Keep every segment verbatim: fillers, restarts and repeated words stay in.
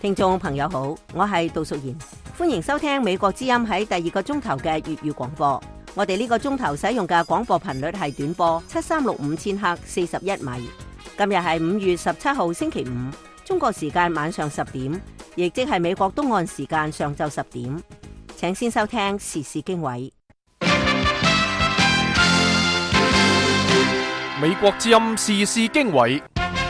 聽眾朋友好，我係杜淑賢，歡迎收聽美國之音喺第二個鐘頭嘅粵語廣播。我哋呢個鐘頭使用嘅廣播頻率係短波七三六五千赫四十一米。今日係五月十七號星期五，中國時間晚上十點，亦即係美國東岸時間上晝十點。請先收聽時事經緯。 美國之音時事經緯。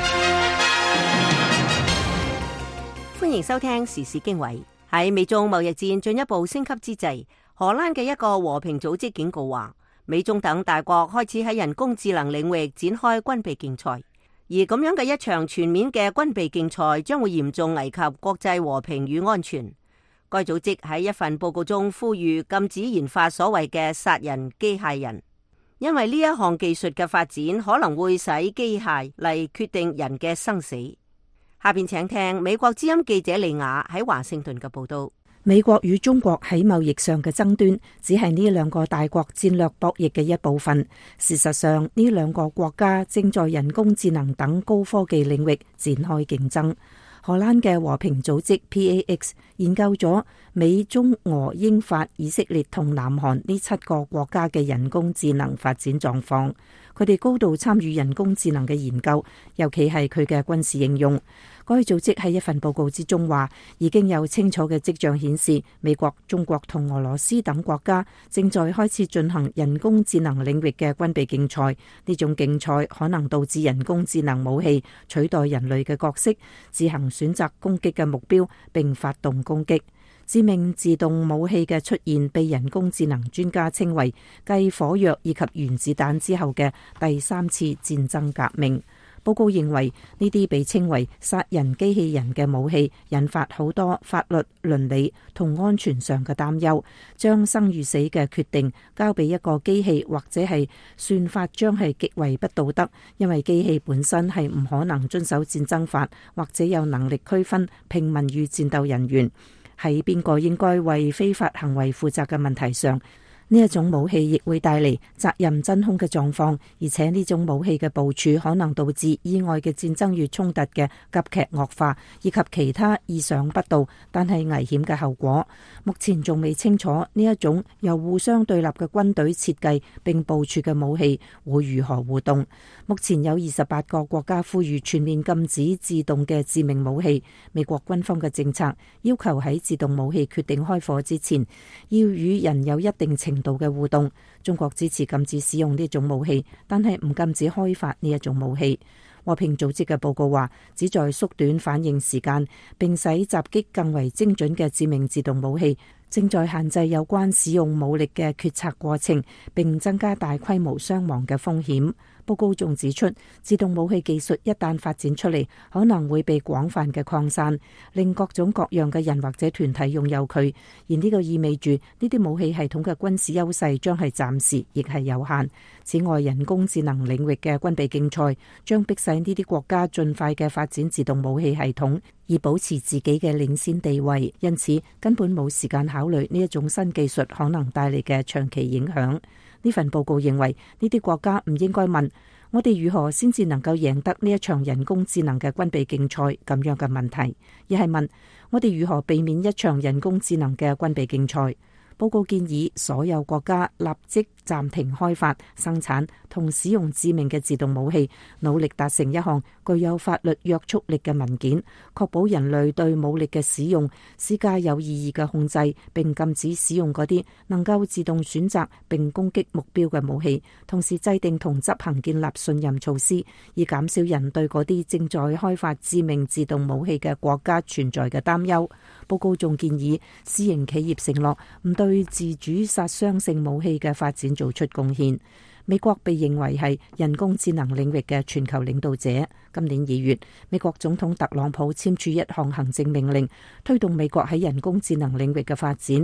歡迎收聽時事經緯。喺美中貿易戰進一步升級之際，荷蘭嘅一個和平組織警告話，美中等大國開始喺人工智能領域展開軍備競賽，而咁樣嘅一場全面嘅軍備競賽將會嚴重危及國際和平與安全。該組織喺一份報告中呼籲禁止研發所謂嘅殺人機械人，因為呢一項技術嘅發展可能會使機械嚟決定人嘅生死。下邊請聽美國之音記者利亞喺華盛頓嘅報道。 美國與中國喺貿易上嘅爭端只係呢兩個大國戰略博弈嘅一部分。事實上，呢兩個國家正在人工智能等高科技領域展開競爭。荷蘭嘅和平組織 P A X 研究咗美、中、俄、英、法、以色列同南韓呢七個國家嘅人工智能發展狀況。佢哋高度參與人工智能嘅研究，尤其係佢嘅軍事應用。該組織喺一份報告之中話，已經有清楚嘅跡象顯示，美國、中國同俄羅斯等國家正在開始進行人工智能領域嘅軍備競賽。呢種競賽可能導致人工智能武器取代人類嘅角色，自行選擇攻擊嘅目標並發動攻擊。致命自動武器嘅出現被人工智能專家稱為繼火藥以及原子彈之後嘅第三次戰爭革命。報告認為呢啲被稱為殺人機器人嘅武器引發好多法律、倫理同安全上嘅擔憂，將生與死嘅決定交俾一個機器或者係算法將係極為不道德，因為機器本身係唔可能遵守戰爭法，或者有能力區分平民與戰鬥人員。喺邊個應該為非法行為負責嘅問題上，呢一種武器亦會帶嚟責任真空嘅狀況，而且呢種武器嘅部署可能導致意外嘅戰爭與衝突嘅急劇惡化，以及其他意想不到但係危險嘅後果。目前仲未清楚呢一種由互相對立嘅軍隊設計並部署嘅武器會如何互動。目前有二十八個國家呼籲全面禁止自動嘅致命武器。美國軍方嘅政策要求喺自動武器決定開火之前，要與人有一定程度嘅互動。中國支持禁止使用呢種武器，但係唔禁止開發呢一種武器。和平組織嘅報告話，旨在縮短反應時間，並使襲擊更為精準嘅致命自動武器，正在限制有關使用武力嘅決策過程，並增加大規模傷亡嘅風險。報告仲指出，自動武器技術一旦發展出嚟，可能會被廣泛嘅擴散，令各種各樣嘅人或者團體擁有佢。而呢個意味住呢啲武器系統嘅軍事優勢將係暫時，亦係有限。此外，人工智能領域嘅軍備競賽將迫使呢啲國家盡快嘅發展自動武器系統，以保持自己嘅領先地位。因此，根本冇時間考慮呢一種新技術可能帶嚟嘅長期影響。呢份報告認為，呢啲國家唔應該問我哋如何先至能夠贏得呢一場人工智能嘅軍備競賽咁樣嘅問題，而係問我哋如何避免一場人工智能嘅軍備競賽。報告建議所有國家立即暫停開發、生產同使用致命嘅自動武器，努力達成一項具有法律約束力嘅文件，確保人類對武力嘅使用施加有意義嘅控制，並禁止使用嗰啲能夠自動選擇並攻擊目標嘅武器，同時制定同執行建立信任措施，以減少人對嗰啲正在開發致命自動武器嘅國家存在嘅擔憂。報告仲建議私營企業承諾唔對自主殺傷性武器嘅發展做出貢獻。美國被認為係人工智能領域嘅全球領導者。今年二月，美國總統特朗普簽署一項行政命令，推動美國喺人工智能領域嘅發展。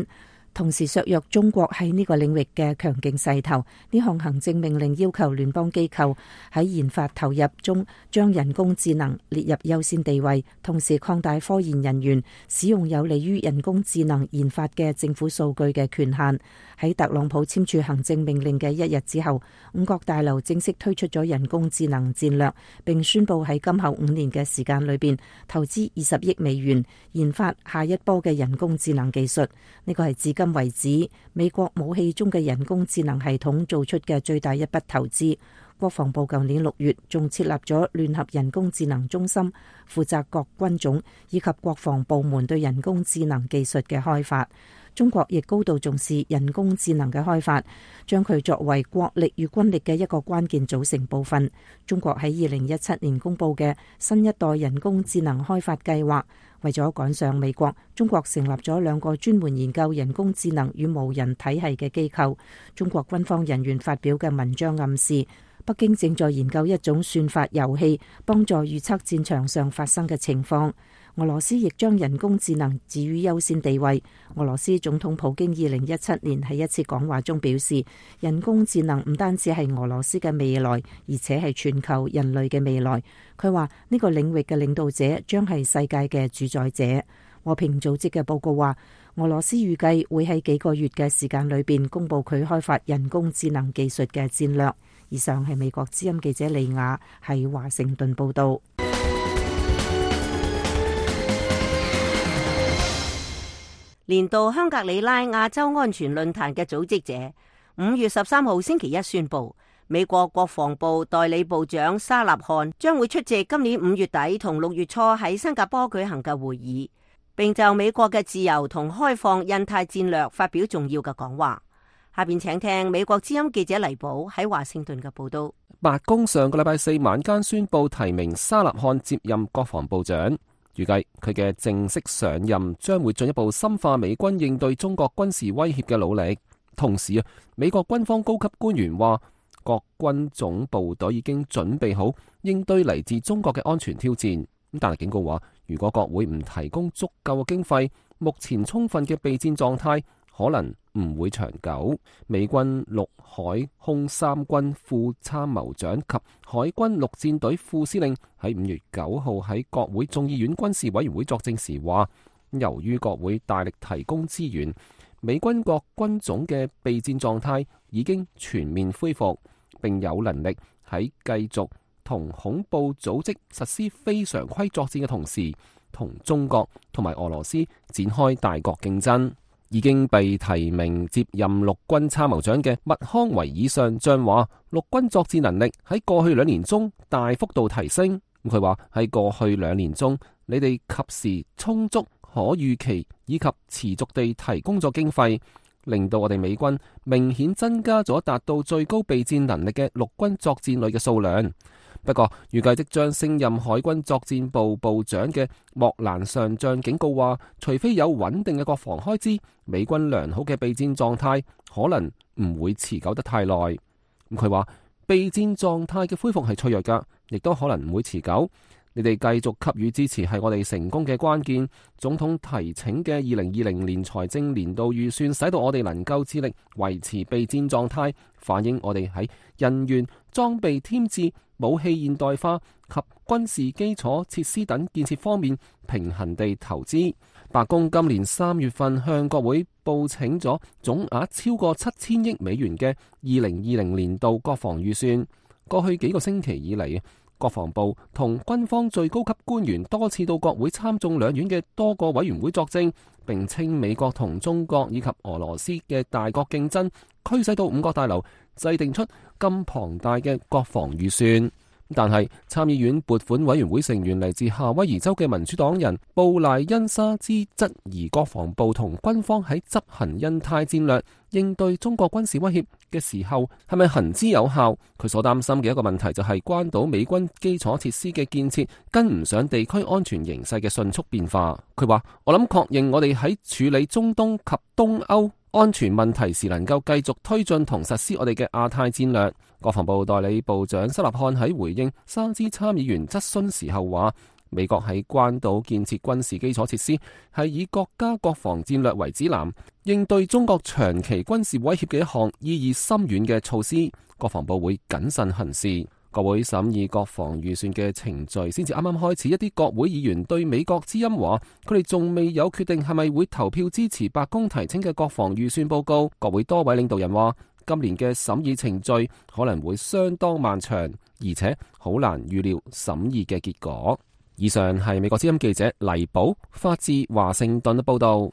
同時削弱中國喺呢個領域嘅強勁勢頭。呢項行政命令要求聯邦機構喺研發投入中將人工智能列入優先地位，同時擴大科研人員使用有利於人工智能研發嘅政府數據嘅權限。喺特朗普簽署行政命令嘅一日之後，五角大樓正式推出咗人工智能戰略，並宣布喺今後五年嘅時間裏邊投資二十億美元研發下一波嘅人工智能技術。呢個係至今為止美國武器中嘅人工智能系統做出嘅最大一筆投資。國防部舊年六月仲設立咗聯合人工智能中心，負責各軍種以及國防部門對人工智能技術嘅開發。中國亦高度重視人工智能嘅開發，將佢作為國力與軍力嘅一個關鍵組成部分。中國喺二零一七年公布嘅新一代人工智能開發計劃，為咗趕上美國，中國成立咗兩個專門研究人工智能與無人體系嘅機構。中國軍方人員發表嘅文章暗示，北京正在研究一種算法遊戲，幫助預測戰場上發生嘅情況。俄羅斯亦將人工智能置於優先地位。俄羅斯總統普京二零一七年喺一次講話中表示，人工智能唔單止係俄羅斯嘅未來，而且係全球人類嘅未來。佢話呢個領域嘅領導者將係世界嘅主宰者。和平組織嘅報告話，俄羅斯預計會喺幾個月嘅時間裏邊公布佢開發人工智能技術嘅戰略。以上係美國之音記者李雅喺華盛頓報道。 年度香格里拉亞洲安全論壇嘅組織者五月十三號星期一宣布，美國國防部代理部長沙納漢將會出席今年五月底同六月初喺新加坡舉行嘅會議，並就美國嘅自由同開放印太戰略發表重要嘅講話。下邊請聽美國之音記者黎寶喺華盛頓嘅報道。 白宮上個禮拜四晚間宣布提名沙納漢接任國防部長。預計佢嘅正式上任將會進一步深化美軍應對中國軍事威脅嘅努力。同時啊，美國軍方高級官員話，各軍種部隊已經準備好應對嚟自中國嘅安全挑戰。但係警告話，如果國會唔提供足夠嘅經費，目前充分嘅備戰狀態可能唔會長久。美軍陸海空三軍副參謀長及海軍陸戰隊副司令喺五月九號喺國會眾議院軍事委員會作證時話，由於國會大力提供資源，美軍各軍種嘅備戰狀態已經全面恢復，並有能力喺繼續同恐怖組織實施非常規作戰嘅同時，同中國同埋俄羅斯展開大國競爭。已經被提名接任陸軍參謀長嘅麥康維爾上將話，陸軍作戰能力喺過去兩年中大幅度提升。佢話喺過去兩年中，你哋及時、充足、可預期以及持續地提供咗經費，令到我哋美軍明顯增加咗達到最高備戰能力嘅陸軍作戰旅嘅數量。不過，預計即將升任海軍作戰部部長嘅莫蘭上將警告話，除非有穩定嘅國防開支，美軍良好嘅備戰狀態可能唔會持久得太耐。咁佢話，備戰狀態嘅恢復係脆弱㗎，亦都可能唔會持久。你哋繼續給予支持係我哋成功嘅關鍵。總統提請嘅二零二零年財政年度預算，使到我哋能夠致力維持備戰狀態，反映我哋喺人員、裝備添置、武器現代化及軍事基礎設施等建設方面平衡地投資。白宮今年三月份向國會報請咗總額超過七千億美元嘅二零二零年度國防預算。過去幾個星期以嚟，國防部同軍方最高級官員多次到國會參眾兩院嘅多個委員會作證，並稱美國同中國以及俄羅斯嘅大國競爭驅使到五角大樓制定出咁龐大嘅國防預算。但係參議院撥款委員會成員嚟自夏威夷州嘅民主黨人布萊恩沙茲質疑國防部同軍方喺執行印太戰略應對中國軍事威脅嘅時候係咪行之有效。佢所擔心嘅一個問題就係關島美軍基礎設施嘅建設跟唔上地區安全形勢嘅迅速變化。佢話，我諗確認我哋喺處理中東及東歐安全問題時能夠繼續推進同實施我哋嘅亞太戰略。國防部代理部長沙納漢喺回應沙茲參議員質詢時候話， 美國喺關島建設軍事基礎設施，係以國家國防戰略為指南，應對中國長期軍事威脅嘅一項意義深遠嘅措施。國防部會謹慎行事。國會審議國防預算嘅程序先至啱啱開始，一啲國會議員對美國之音話，佢哋仲未有決定係咪會投票支持白宮提請嘅國防預算報告。國會多位領導人話，今年嘅審議程序可能會相當漫長，而且好難預料審議嘅結果。以上係美國之音記者黎寶發自華盛頓嘅報道。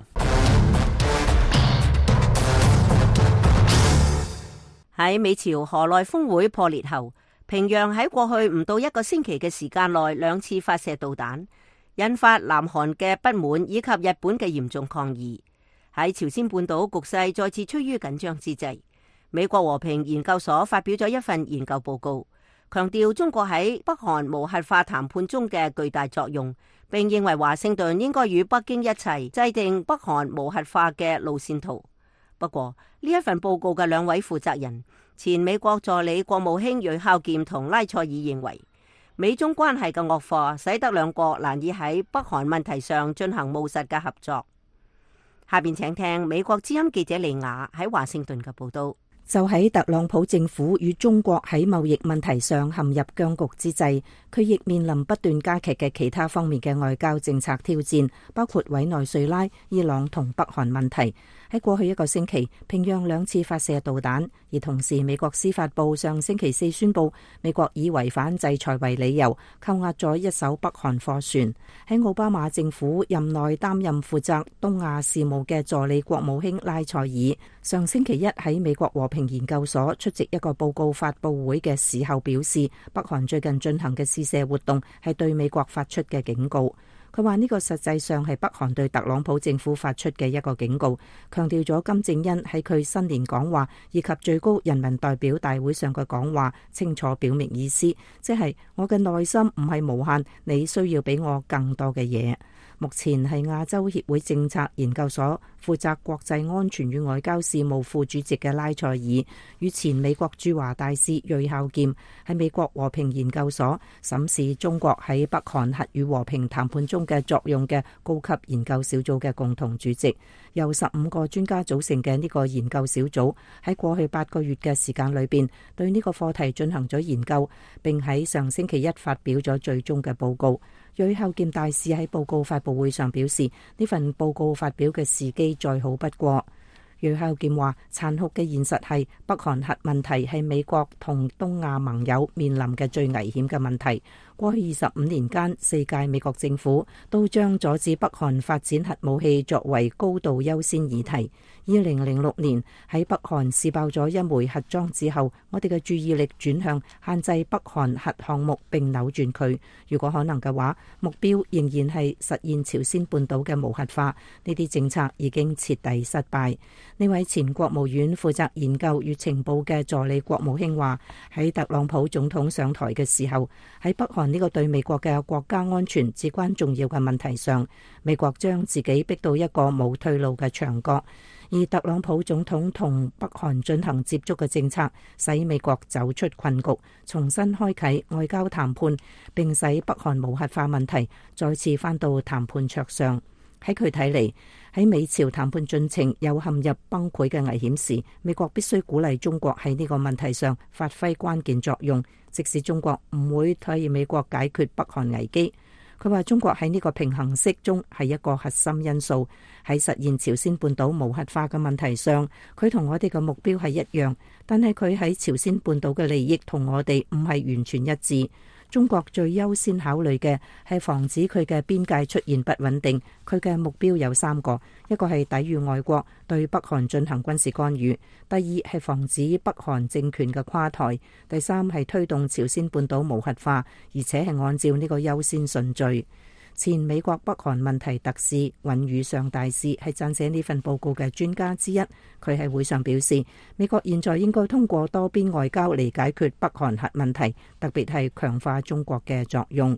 喺美朝河內峰會破裂後，平壤喺過去唔到一個星期嘅時間內兩次發射導彈，引發南韓嘅不滿以及日本嘅嚴重抗議。喺朝鮮半島局勢再次趨於緊張之際，美國和平研究所發表咗一份研究報告，強調中國喺北韓無核化談判中嘅巨大作用，並認為華盛頓應該與北京一齊制定北韓無核化嘅路線圖。不過呢一份報告嘅兩位負責人，前美國助理國務卿呂孝劍同拉塞爾認為，美中關係嘅惡化使得兩國難以喺北韓問題上進行務實嘅合作。下邊請聽美國之音記者利雅喺華盛頓嘅報道。 就喺特朗普政府與中國喺貿易問題上陷入僵局之際，佢亦面臨不斷加劇嘅其他方面嘅外交政策挑戰，包括委內瑞拉、伊朗同北韓問題。喺過去一個星期，平壤兩次發射導彈，而同時美國司法部上星期四宣布，美國以違反制裁為理由扣押咗一艘北韓貨船。喺奧巴馬政府任內擔任負責東亞事務嘅助理國務卿拉塞爾，上星期一喺美國和平研究所出席一個報告發佈會嘅時候表示，北韓最近進行嘅試射活動係對美國發出嘅警告。佢話呢個實際上係北韓對特朗普政府發出嘅一個警告，強調咗金正恩喺佢新年講話以及最高人民代表大會上嘅講話清楚表明意思，即係我嘅內心唔係無限，你需要俾我更多嘅嘢。目前係亞洲協會政策研究所負責國際安全與外交事務副主席嘅拉塞爾，與前美國駐華大使呂孝劍喺美國和平研究所審視中國喺北韓核與和平談判中嘅作用嘅高級研究小組嘅共同主席。由十五個專家組成嘅呢個研究小組喺過去八個月嘅時間裏邊，對呢個課題進行咗研究，並喺上星期一發表咗最終嘅報告。呂孝劍大使喺報告發佈會上表示，呢份報告發表嘅時機再好不過。呂孝劍話，殘酷嘅現實係北韓核問題係美國同東亞盟友面臨嘅最危險嘅問題。過去二十五年間，四屆美國政府都將阻止北韓發展核武器作為高度優先議題。二零零六年喺北韓試爆咗一枚核裝置後，我哋嘅注意力轉向限制北韓核項目並扭轉佢。如果可能嘅話，目標仍然係實現朝鮮半島嘅無核化。呢啲政策已經徹底失敗。呢位前國務院負責研究與情報嘅助理國務卿話，喺特朗普總統上台嘅時候，喺北韓呢個對美國嘅國家安全至關重要嘅問題上，美國將自己逼到一個冇退路嘅牆角。而特朗普總統同北韓進行接觸嘅政策，使美國走出困局，重新開啟外交談判，並使北韓無核化問題再次返到談判桌上。喺佢睇嚟，喺美朝談判進程有陷入崩潰嘅危險時，美國必須鼓勵中國喺呢個問題上發揮關鍵作用，即使中國唔會替美國解決北韓危機。佢話中國喺呢個平衡式中係一個核心因素，喺實現朝鮮半島無核化嘅問題上，佢同我哋嘅目標係一樣，但係佢喺朝鮮半島嘅利益同我哋唔係完全一致。中國最優先考慮嘅係防止佢嘅邊界出現不穩定。佢嘅目標有三個，一個係抵禦外國對北韓進行軍事干預，第二係防止北韓政權嘅垮台，第三係推動朝鮮半島無核化，而且係按照呢個優先順序。前美國北韓問題特使尹宇尚大使係撰寫呢份報告嘅專家之一。佢喺會上表示，美國現在應該通過多邊外交嚟解決北韓核問題，特別係強化中國嘅作用。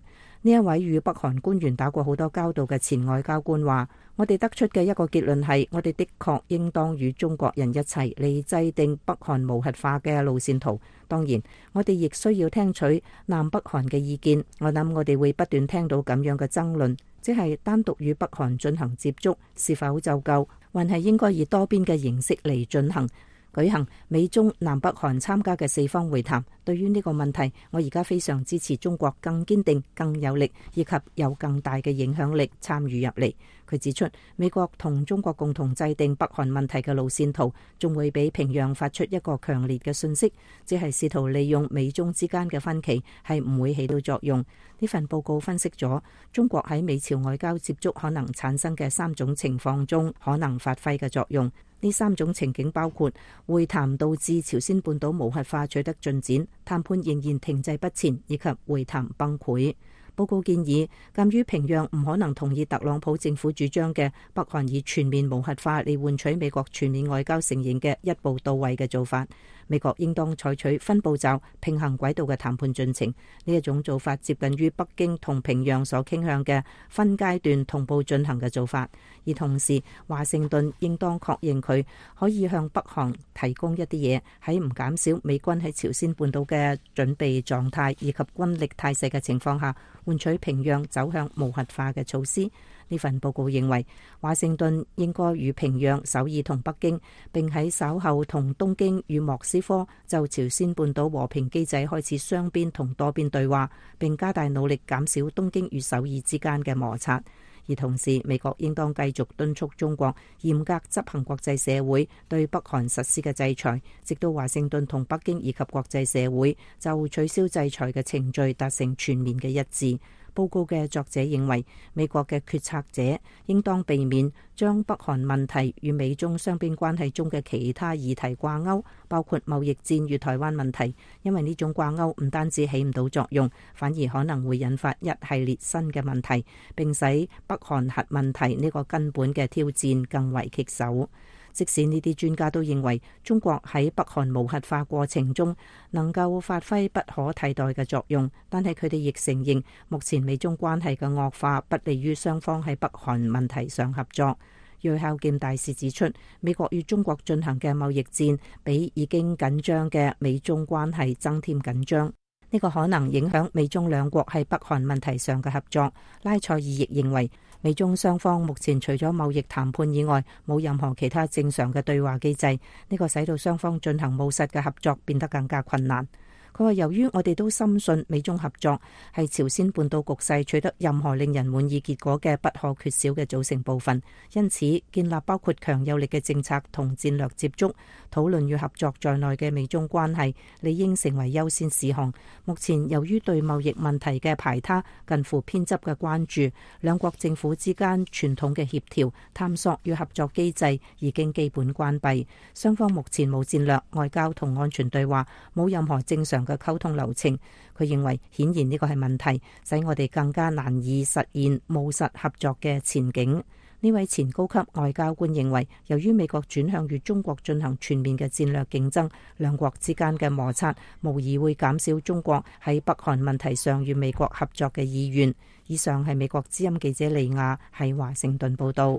呢一位與北韓官員打過好多交道嘅前外交官話：我哋得出嘅一個結論係，我哋的確應當與中國人一齊嚟制定北韓無核化嘅路線圖。當然，我哋亦需要聽取南北韓嘅意見。我諗我哋會不斷聽到咁樣嘅爭論，即係單獨與北韓進行接觸是否就夠，還係應該以多邊嘅形式嚟進行。舉行美中南北韓參加嘅四方會談。對於呢個問題，我而家非常支持中國更堅定、更有力以及有更大嘅影響力參與入嚟。佢指出，美國同中國共同制定北韓問題嘅路線圖，仲會俾平壤發出一個強烈嘅訊息，只係試圖利用美中之間嘅分歧係唔會起到作用。呢份報告分析咗中國喺美朝外交接觸可能產生嘅三種情況中可能發揮嘅作用。呢三種情景包括會談導致朝鮮半島無核化取得進展，談判仍然停滯不前，以及會談崩潰。報告建議，鑑於平壤唔可能同意特朗普政府主張嘅北韓以全面無核化嚟換取美國全面外交承認嘅一步到位嘅做法，美國應當採取分步驟、平衡軌道嘅談判進程。呢一種做法接近於北京同平壤所傾向嘅分階段同步進行嘅做法。而同時，華盛頓應當確認佢可以向北韓提供一啲嘢，喺唔減少美軍喺朝鮮半島嘅準備狀態以及軍力態勢嘅情況下，換取平壤走向無核化嘅措施。呢份報告認為，華盛頓應該與平壤、首爾同北京，並喺稍後同東京與莫斯科就朝鮮半島和平機制開始雙邊同多邊對話，並加大努力減少東京與首爾之間嘅摩擦。而同時，美國應當繼續敦促中國嚴格執行國際社會對北韓實施嘅制裁，直到華盛頓同北京以及國際社會就取消制裁嘅程序達成全面嘅一致。報告嘅作者認為，美國嘅決策者應當避免將北韓問題與美中雙邊關係中嘅其他議題掛鈎，包括貿易戰與台灣問題，因為呢種掛鈎唔單止起唔到作用，反而可能會引發一系列新嘅問題，並使北韓核問題呢個根本嘅挑戰更為棘手。即使呢啲專家都認為中國喺北韓無核化過程中能夠發揮不可替代嘅作用，但係佢哋亦承認目前美中關係嘅惡化不利於雙方喺北韓問題上合作。瑞孝劍大使指出，美國與中國進行嘅貿易戰比已經緊張嘅美中關係增添緊張，呢個可能影響美中兩國喺北韓問題上嘅合作。拉塞爾亦認為，美中雙方目前除咗貿易談判以外，冇任何其他正常嘅對話機制，呢個使到雙方進行務實嘅合作變得更加困難。佢話，由於我哋都深信美中合作係朝鮮半島局勢取得任何令人滿意結果嘅不可缺少嘅組成部分，因此建立包括強有力嘅政策同戰略接觸、討論與合作在內嘅美中關係理應成為優先事項。目前由於對貿易問題嘅排他近乎偏執嘅關注，兩國政府之間傳統嘅協調、探索與合作機制已經基本關閉，雙方目前冇戰略、外交同安全對話，冇任何正常嘅溝通流程。佢認為顯然呢個係問題，使我哋更加難以實現務實合作嘅前景。呢位前高級外交官認為，由於美國轉向與中國進行全面嘅戰略競爭，兩國之間嘅摩擦無疑會減少中國喺北韓問題上與美國合作嘅意願。以上係美國之音記者利亞喺華盛頓報道。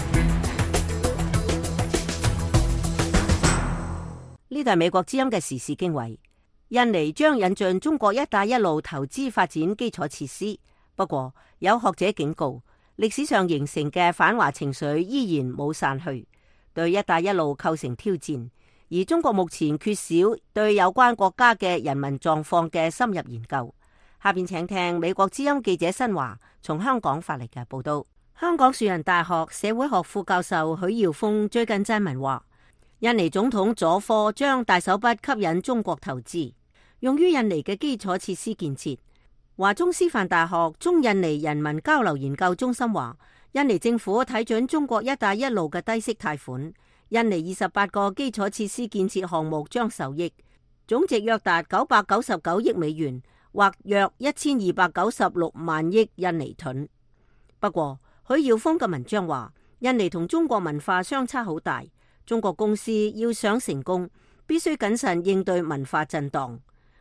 呢度係美國之音嘅時事經緯。印尼將引進中國一帶一路投資發展基礎設施，不過有學者警告，歷史上形成嘅反華情緒依然冇散去，對一帶一路構成挑戰。而中國目前缺少對有關國家嘅人民狀況嘅深入研究。下邊請聽美國之音記者新華從香港發嚟嘅報道。香港樹仁大學社會學副教授許耀峰最近撰文話，印尼總統佐科將大手筆吸引中國投資，用於印尼嘅基礎設施建設。華中師範大學中印尼人民交流研究中心話，印尼政府睇準中國一帶一路嘅低息貸款，印尼二十八個基礎設施建設項目將受益，總值約達九百九十九億美元，或約一千二百九十六萬億印尼盾。不過，許耀峰嘅文章話，印尼同中國文化相差好大，中國公司要想成功，必須謹慎應對文化震盪。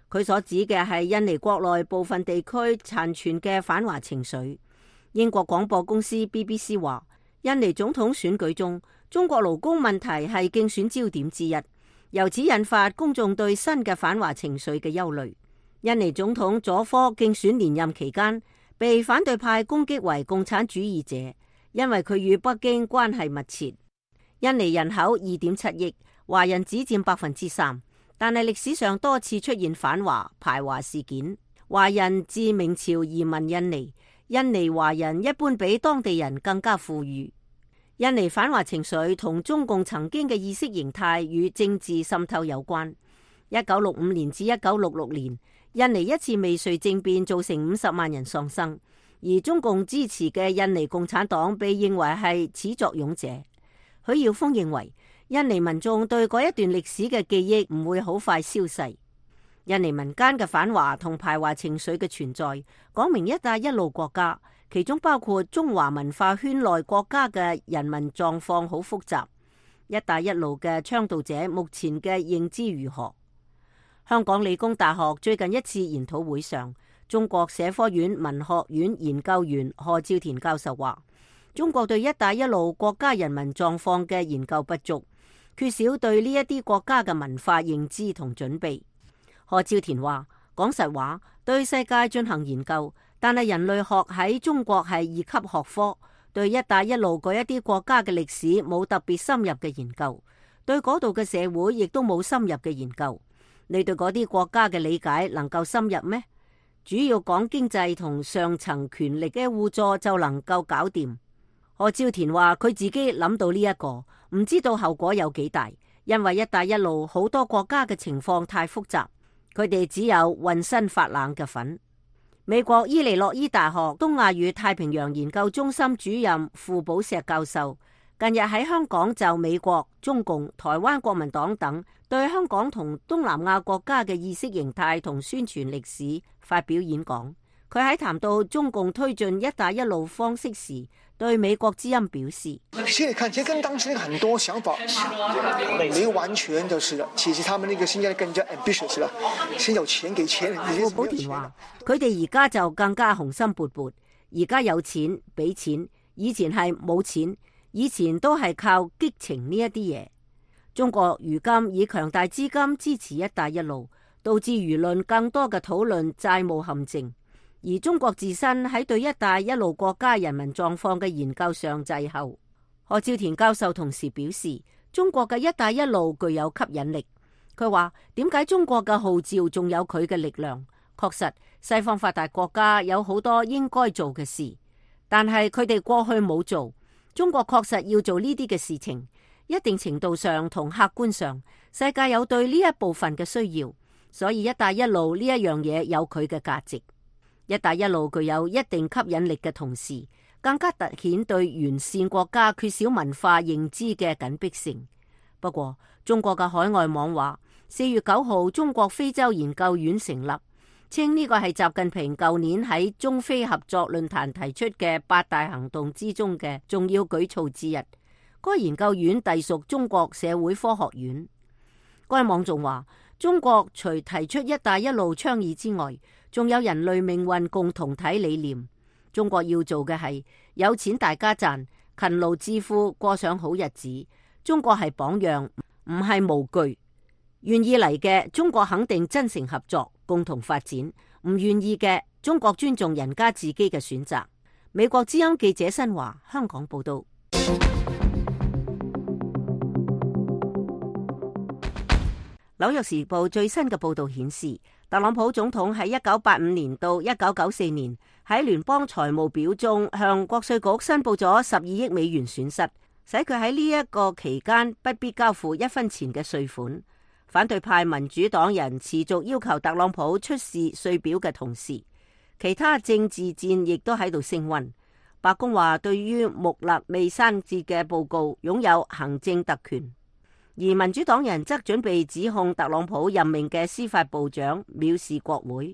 佢所指嘅係印尼國內部分地區殘存嘅反華情緒。英國廣播公司 B B C 話，印尼總統選舉中，中國勞工問題係競選焦點之一，由此引發公眾對新嘅反華情緒嘅憂慮。印尼總統佐科競選連任期間，被反對派攻擊為共產主義者，因為佢與北京關係密切。印尼人口二點七億，華人只佔百分之三。但係歷史上多次出現反華排華事件。華人自明朝移民印尼，印尼華人一般比當地人更加富裕。印尼反華情緒同中共曾經嘅意識形態與政治滲透有關。一九六五年至一九六六年，印尼一次未遂政變造成五十萬人喪生，而中共支持嘅印尼共產黨被認為係始作俑者。許耀峰認為，印尼民眾對嗰一段歷史嘅記憶唔會好快消逝。印尼民間嘅反華同排華情緒嘅存在，講明一帶一路國家，其中包括中華文化圈內國家嘅人民狀況好複雜。一帶一路嘅倡導者目前嘅認知如何？香港理工大學最近一次研討會上，中國社科院文學院研究員賀照田教授話，中國對一帶一路國家人民狀況嘅研究不足，缺少對呢一啲國家嘅文化認知同準備。賀照田話，講實話，對世界進行研究，但係人類學喺中國係二級學科，對一帶一路嗰一啲國家嘅歷史冇特別深入嘅研究，對嗰度嘅社會亦都冇深入嘅研究。你對嗰啲國家嘅理解能夠深入咩？主要講經濟同上層權力嘅互助就能夠搞掂。賀照田話佢自己諗到呢一個，唔知道後果有幾大，因為一帶一路好多國家嘅情況太複雜，佢哋只有渾身發冷嘅份。美國伊利諾伊大學東亞與太平洋研究中心主任傅寶石教授近日喺香港就美國、中共、台灣國民黨等對香港同東南亞國家嘅意識形態同宣傳歷史發表演講。佢喺談到中共推進一帶一路方式時，對美國之音表示： 現在看，其實跟當時很多想法沒完全就是了。其實他們那個現在更加 ambitious 了，先有錢給錢。 傅寶田話：佢哋而家就更加雄心勃勃，而家有錢俾錢，以前係冇錢，以前都係靠激情呢一啲嘢。中國如今以強大資金支持一帶一路，導致輿論更多嘅討論債務陷阱。而中國自身喺對一帶一路國家人民狀況嘅研究上滯後。賀照田教授同時表示，中國嘅一帶一路具有吸引力。佢話：點解中國嘅號召仲有佢嘅力量？確實，西方發達國家有好多應該做嘅事，但係佢哋過去冇做。中國確實要做呢啲嘅事情，一定程度上同客觀上，世界有對呢一部分嘅需要，所以一帶一路呢一樣嘢有佢嘅價值。一帶一路具有一定吸引力嘅同時，更加凸顯對完善國家缺少文化認知嘅緊迫性。不過，中國嘅海外網話，四月九號中國非洲研究院成立，稱呢個係習近平舊年喺中非合作論壇提出嘅八大行動之中嘅重要舉措之一。該研究院隸屬中國社會科學院。該網仲話，中國除提出一帶一路倡議之外，仲有人類命運共同體理念。中國要做嘅係有錢大家賺，勤勞致富，過上好日子。中國係榜樣，唔係模具。願意嚟嘅，中國肯定真誠合作，共同發展；唔願意嘅，中國尊重人家自己嘅選擇。美國之音記者新華香港報道。紐約時報最新嘅報道顯示，特朗普總統喺一九八五年到一九九四年喺聯邦財務表中向國稅局申報咗十二億美元損失，使佢喺呢一個期間不必交付一分錢嘅稅款。反對派民主黨人持續要求特朗普出示稅表嘅同時，其他政治戰亦都喺度升溫。白宮話對於穆勒未刪節嘅報告擁有行政特權。而民主黨人則準備指控特朗普任命嘅司法部長藐視國會。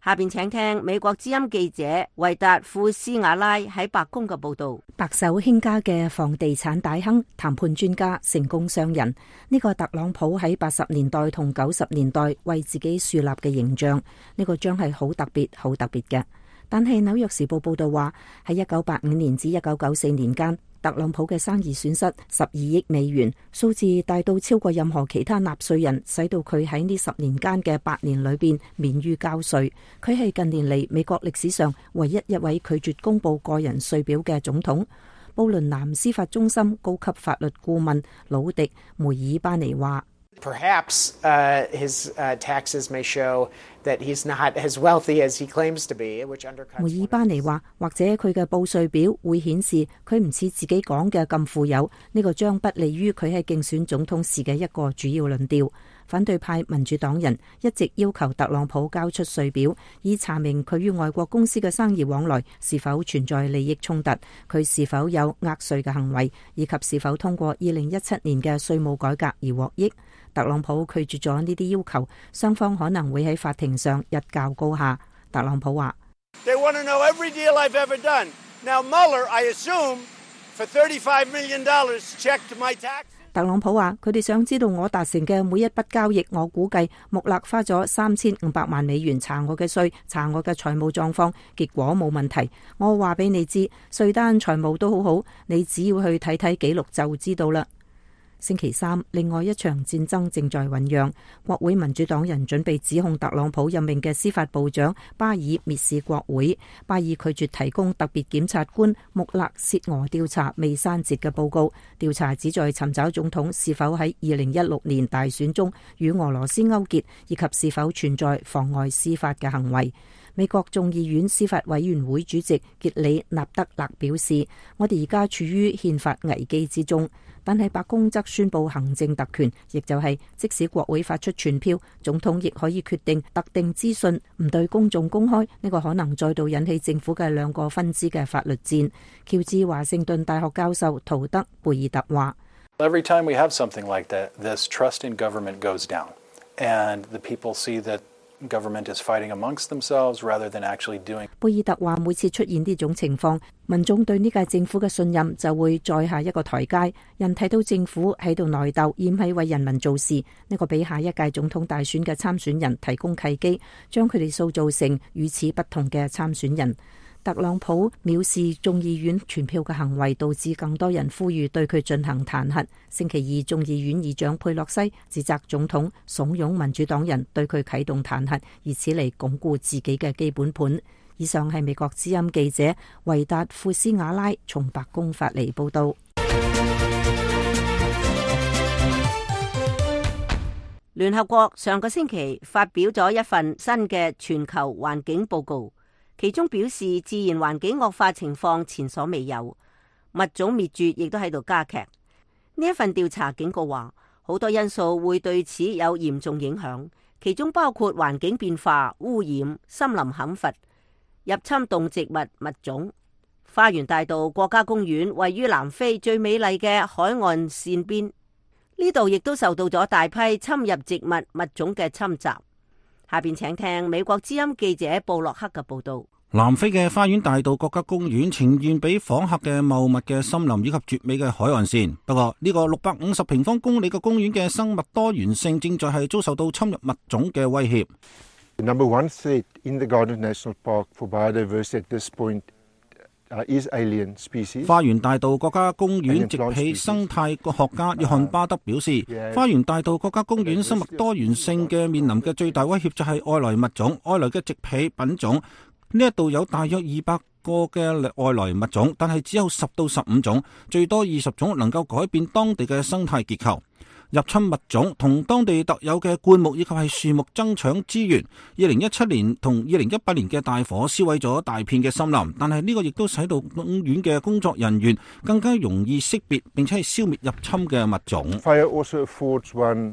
下邊請聽美國之音記者維達富斯瓦拉喺白宮嘅報道。 白手興家嘅房地產大亨、談判專家、成功商人，呢、這個特朗普喺八十年代同九十年代為自己樹立嘅形象，呢、這個將係好特別、好特別嘅。但係紐約時報報道話，喺一九八五年至一九九四年間，特朗普嘅生意損失十二億美元，數字大到超過任何其他納稅人，使到佢喺呢十年間嘅八年裏邊免於交稅。佢係近年嚟美國歷史上唯一一位拒絕公布個人稅表嘅總統。布倫南司法中心高級法律顧問魯迪梅爾巴尼話 ：Perhaps uh, his uh, taxes may show that he's not as wealthy as he claims to be, which undercuts. 梅爾巴尼話，或者佢嘅報稅表會顯示佢唔似自己講嘅咁富有，呢、這個將不利於佢喺競選總統時嘅一個主要論調。反對派民主黨人一直要求特朗普交出稅表，以查明佢與外國公司嘅生意往來是否存在利益衝突，佢是否有呃稅嘅行為，以及是否通過二零一七年嘅稅務改革而獲益。特朗普拒絕咗呢啲要求，雙方可能會喺法庭上一較高下。特朗普話 ：They want to know every deal I've ever done. Now Mueller, I assume, for thirty-five million dollars checked my tax. 特朗普話：佢哋想知道我達成嘅每一筆交易。我估計穆勒花咗三千五百萬美元查我嘅稅，查我嘅財務狀況，結果冇問題。我話俾你知，稅單財務都好好，你只要去睇睇記錄就知道啦。星期三，另外一場戰爭正在醞釀。國會民主黨人準備指控特朗普任命嘅司法部長巴爾蔑視國會。巴爾拒絕提供特別檢察官穆勒涉俄調查未刪節嘅報告。調查旨在尋找總統是否喺二零一六年大選中與俄羅斯勾結，以及是否存在妨礙司法嘅行為。美國眾議院司法委員會主席傑里納德勒表示：我哋而家處於憲法危機之中。但係白宮則宣布行政特權，亦就係即使國會發出全票，總統亦可以決定特定資訊唔對公眾公開。呢個可能再度引起政府嘅兩個分支嘅法律戰。喬治華盛頓大學教授陶德貝爾特話 ：Every time we have something like that, this trust in government goes down, and the people see that government is fighting amongst themselves rather than actually doing. 貝爾特話：每次出現呢種情況，民眾對呢屆政府嘅信任就會再下一個台階。人睇到政府喺度內鬥，而唔係為人民做事。呢個俾下一屆總統大選嘅參選人提供契機，將佢哋塑造成與此不同嘅參選人。特朗普藐視眾議院全票嘅行為，導致更多人呼籲對佢進行彈劾。星期二，眾議院議長佩洛西指責總統慫恿民主黨人對佢啟動彈劾，以此嚟鞏固自己嘅基本盤。以上係美國之音記者維達富斯瓦拉從白宮發嚟報道。 聯合國上個星期發表咗一份新嘅全球環境報告，其中表示自然環境惡化情況前所未有，物種滅絕亦都喺度加劇。呢一份調查警告話，好多因素會對此有嚴重影響，其中包括環境變化、污染、森林砍伐、入侵動植物物種。花園大道國家公園位於南非最美麗嘅海岸線邊，呢度亦都受到咗大批侵入植物物種嘅侵襲。下邊請聽美國之音記者布洛克嘅報道。 南非嘅花園大道國家公園呈現俾訪客嘅茂密嘅森林以及絕美嘅海岸線。不過呢個六百五十平方公里嘅公園嘅生物多元性正在係遭受到侵入物種嘅威脅。 The number one threat in the Garden National Park for biodiversity at this point is alien species. 花園大道國家公園植被生態學家約翰巴德表示，花園大道國家公園生物多元性嘅面臨嘅最大威脅就係外來物種，外來嘅植被品種。呢一度有大約二百個嘅外來物種，但係只有十到十五種，最多二十種能夠改變當地嘅生態結構。入侵物種同當地特有嘅灌木以及係樹木爭搶資源。二零一七年同二零一八年嘅大火燒毀咗大片嘅森林，但係呢個亦都使到公園嘅工作人員更加容易識別並且係消滅入侵嘅物種。 Fire also affords one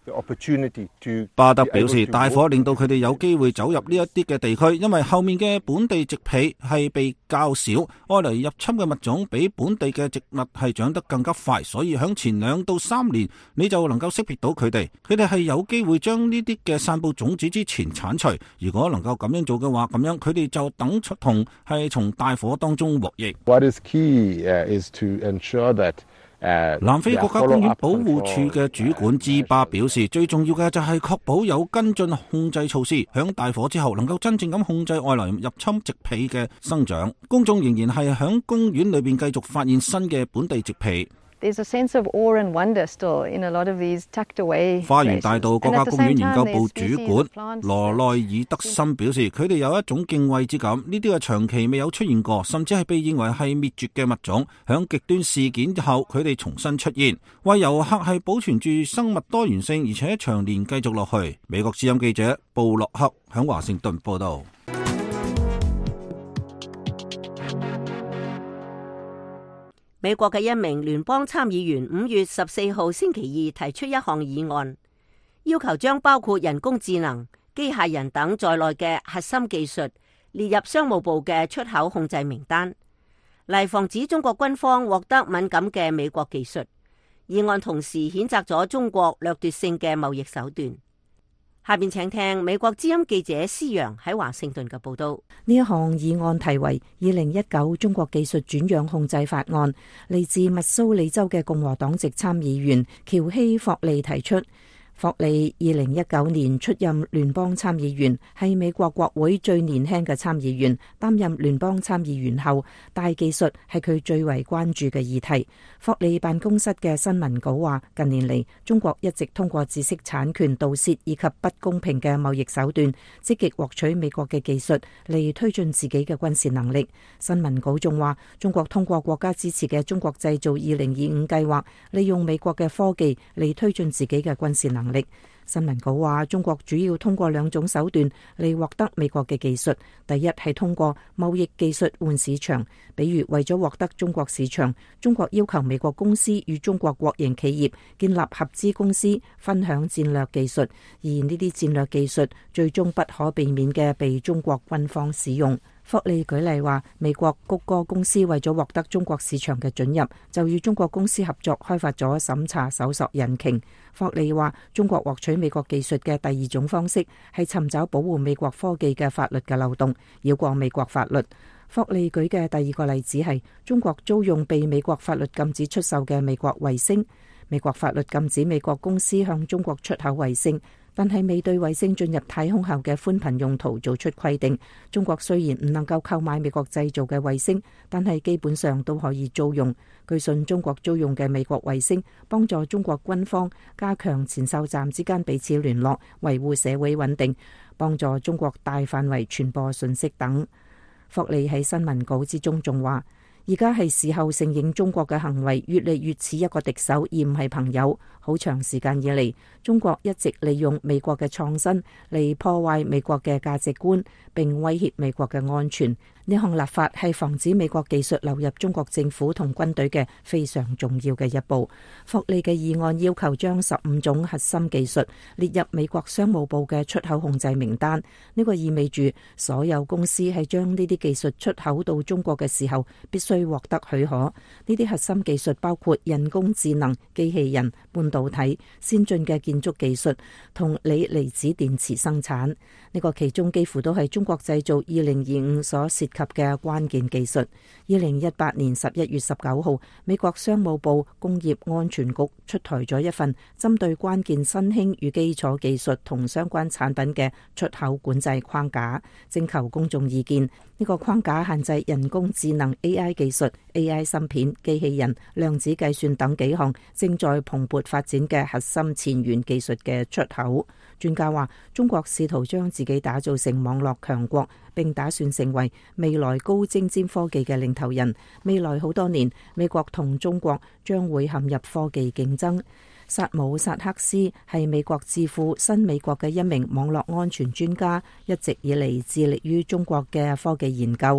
巴德表示，大火令到佢哋有機會走入呢一啲嘅地區，因為後面嘅本地植被係被較少，外來入侵嘅物種比本地嘅植物係長得更加快，所以響前兩到三年你就能夠識別到佢哋。佢哋係有機會將呢啲嘅散佈種子之前剷除。如果能夠咁樣做嘅話，咁樣佢哋就等同係從大火當中獲益。 What is key is to ensure that 南非國家公園保護處嘅主管芝巴表示，最重要嘅就係確保有跟進控制措施，響大火之後能夠真正咁控制外來入侵植被嘅生長。公眾仍然係響公園裏邊繼續發現新嘅本地植被。 There's a sense of awe and wonder still in a lot of these tucked away places. 花園大道國家公園研究部主管羅內爾德森表示，佢哋有一種敬畏之感，呢啲係長期未有出現過，甚至係被認為係滅絕嘅物種。響極端事件後，佢哋重新出現，為遊客係保存住生物多元性，而且長年繼續落去。美國之音記者布洛克響華盛頓報道。 美國嘅一名聯邦參議員五月十四號星期二提出一項議案，要求將包括人工智能、機械人等在內嘅核心技術列入商務部嘅出口控制名單，嚟防止中國軍方獲得敏感嘅美國技術。議案同時譴責咗中國掠奪性嘅貿易手段。下邊請聽美國之音記者施陽喺華盛頓嘅報道。 呢一項議案題為《二零一九中國技術轉讓控制法案》，嚟自密蘇里州嘅共和黨籍參議員喬希霍利提出。霍利二零一九年出任聯邦參議員，係美國國會最年輕嘅參議員。擔任聯邦參議員後，大技術係佢最為關注嘅議題。霍利辦公室嘅新聞稿話，近年嚟中國一直通過知識產權盜竊以及不公平嘅貿易手段，積極獲取美國嘅技術嚟推進自己嘅軍事能力。新聞稿仲話，中國通過國家支持嘅中國製造二零二五計劃，利用美國嘅科技嚟推進自己嘅軍事能力。新聞稿話，中國主要通過兩種手段嚟獲得美國嘅技術。第一係通過貿易技術換市場，比如為咗獲得中國市場，中國要求美國公司與中國國營企業建立合資公司，分享戰略技術，而呢啲戰略技術最終不可避免嘅被中國軍方使用。霍利舉例話，美國谷歌公司為咗獲得中國市場嘅准入，就與中國公司合作開發咗審查搜索引擎。霍利話，中國獲取美國技術嘅第二種方式係尋找保護美國科技嘅法律嘅漏洞，繞過美國法律。霍利舉嘅第二個例子係中國租用被美國法律禁止出售嘅美國衛星。美國法律禁止美國公司向中國出口衛星，但係未對衛星進入太空後嘅寬頻用途做出規定。中國雖然唔能夠購買美國製造嘅衛星，但係基本上都可以租用。據信中國租用嘅美國衛星幫助中國軍方加強前哨站之間彼此聯絡，維護社會穩定，幫助中國大範圍傳播信息等。霍利喺新聞稿之中仲話，而家係時候承認中國嘅行為越嚟越似一個敵手，而唔係朋友。好長時間以嚟，中國一直利用美國嘅創新嚟破壞美國嘅價值觀，並威脅美國嘅安全。呢項立法係防止美國技術流入中國政府同軍隊嘅非常重要嘅一步。霍利嘅議案要求將十五種核心技術列入美國商務部嘅出口控制名單。呢個意味住所有公司係將呢啲技術出口到中國嘅時候，必須獲得許可。呢啲核心技術包括人工智能、機器人、半導體、先進嘅建築技術同鋰離子電池生產。呢個其中幾乎都係中國製造二零二五所涉及嘅關鍵技術。二零一八年十一月十九號，美國商務部工業安全局出台咗一份針對關鍵新興與基礎技術同相關產品嘅出口管制框架，徵求公眾意見。呢個框架限制人工智能 A I 技術、A I 芯片、機器人、量子計算等幾項正在蓬勃發展嘅核心前沿技術嘅出口。專家話，中國試圖將自己打造成網絡強國，並打算成為未來高精尖科技嘅領頭人。未來好多年，美國同中國將會陷入科技競爭。薩姆薩克斯係美國智庫新美國嘅一名網絡安全專家，一直以嚟致力於中國嘅科技研究。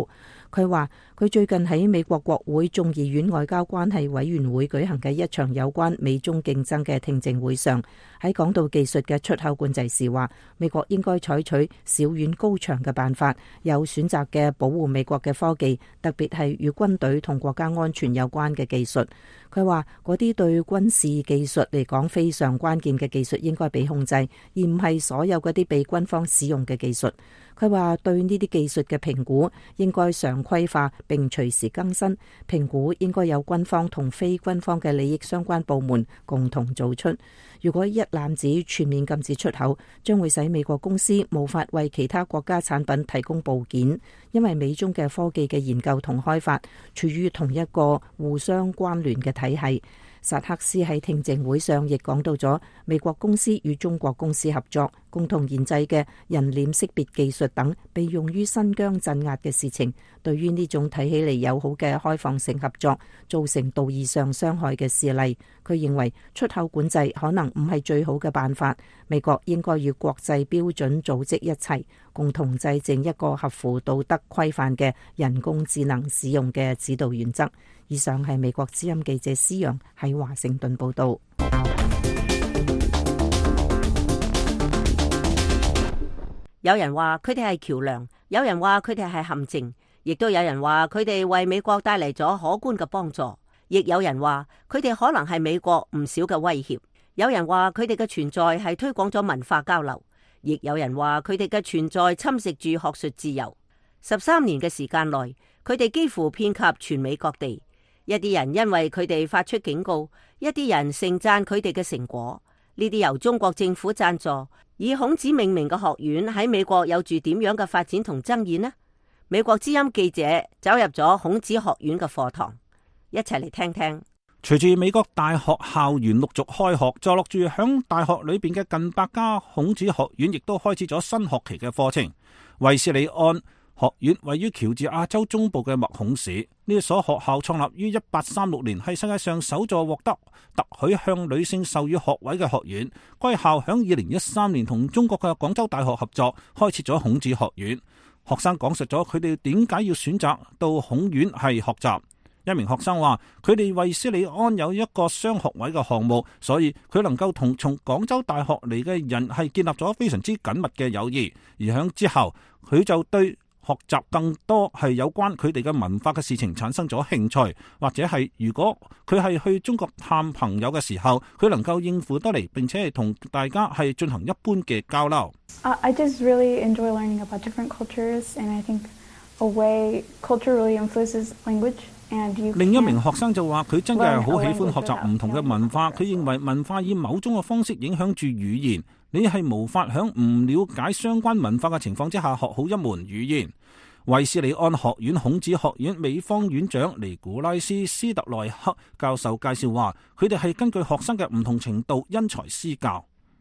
佢話佢最近喺美國國會眾議院外交關係委員會舉行嘅一場有關美中競爭嘅聽證會上，喺講到技術嘅出口管制時話，美國應該採取小院高牆嘅辦法，有選擇嘅保護美國嘅科技，特別係與軍隊同國家安全有關嘅技術。佢話嗰啲對軍事技術嚟講非常關鍵嘅技術應該被控制，而唔係所有嗰啲被軍方使用嘅技術。佢話對呢啲技術嘅評估應該常規化並隨時更新，評估應該有軍方同非軍方嘅利益相關部門共同做出。如果一攬子全面禁止出口，將會使美國公司無法為其他國家產品提供部件，因為美中嘅科技嘅研究同開發處於同一個互相關聯嘅體系。薩克斯喺聽證會上亦講到咗美國公司與中國公司合作，共同研製嘅人臉識別技術等被用於新疆鎮壓嘅事情，對於呢種睇起嚟友好嘅開放性合作造成道義上傷害嘅事例，佢認為出口管制可能唔係最好嘅辦法。美國應該與國際標準組織一齊，共同制定一個合乎道德規範嘅人工智能使用嘅指導原則。以上係美國之音記者施陽喺華盛頓報道。 有人話佢哋係橋樑，有人話佢哋係陷阱，亦都有人話佢哋為美國帶嚟咗可觀嘅幫助，亦有人話佢哋可能係美國唔少嘅威脅。有人話佢哋嘅存在係推廣咗文化交流，亦有人話佢哋嘅存在侵蝕住學術自由。十三年嘅時間內，佢哋幾乎遍及全美各地。一啲人因為佢哋發出警告，一啲人盛讚佢哋嘅成果。呢啲由中國政府贊助、以孔子命名嘅學院喺美國有住點樣嘅發展同爭議呢？美國之音記者走入咗孔子學院嘅課堂，一齊嚟聽聽。 隨住美國大學校園陸續開學，坐落住響大學裏邊嘅近百家孔子學院亦都開始咗新學期嘅課程。衛斯理安學院位於喬治亞州中部嘅麥孔市，呢一所學校創立於一八三六年，係世界上首座獲得特許向女性授予學位嘅學院。該校響二零一三年同中國嘅廣州大學合作，開設咗孔子學院。學生講述咗佢哋點解要選擇到孔院係學習。一名學生話：佢哋衛斯理安有一個雙學位嘅項目，所以佢能夠同從廣州大學嚟嘅人係建立咗非常之緊密嘅友誼。而響之後，佢就對學習更多係有關佢哋嘅文化嘅事情產生咗興趣，或者係如果佢係去中國探朋友嘅時候，佢能夠應付得嚟，並且係同大家係進行一般嘅交流。 Uh, I just really enjoy learning about different cultures, and I think a way culture really influences language. 另一名學生就話：佢真嘅係好喜歡學習唔同嘅文化，佢認為文化以某種嘅方式影響住語言，你係無法響唔了解相關文化嘅情況之下學好一門語言。衛斯理安學院孔子學院美方院長尼古拉斯斯特萊克教授介紹話：佢哋係根據學生嘅唔同程度因材施教。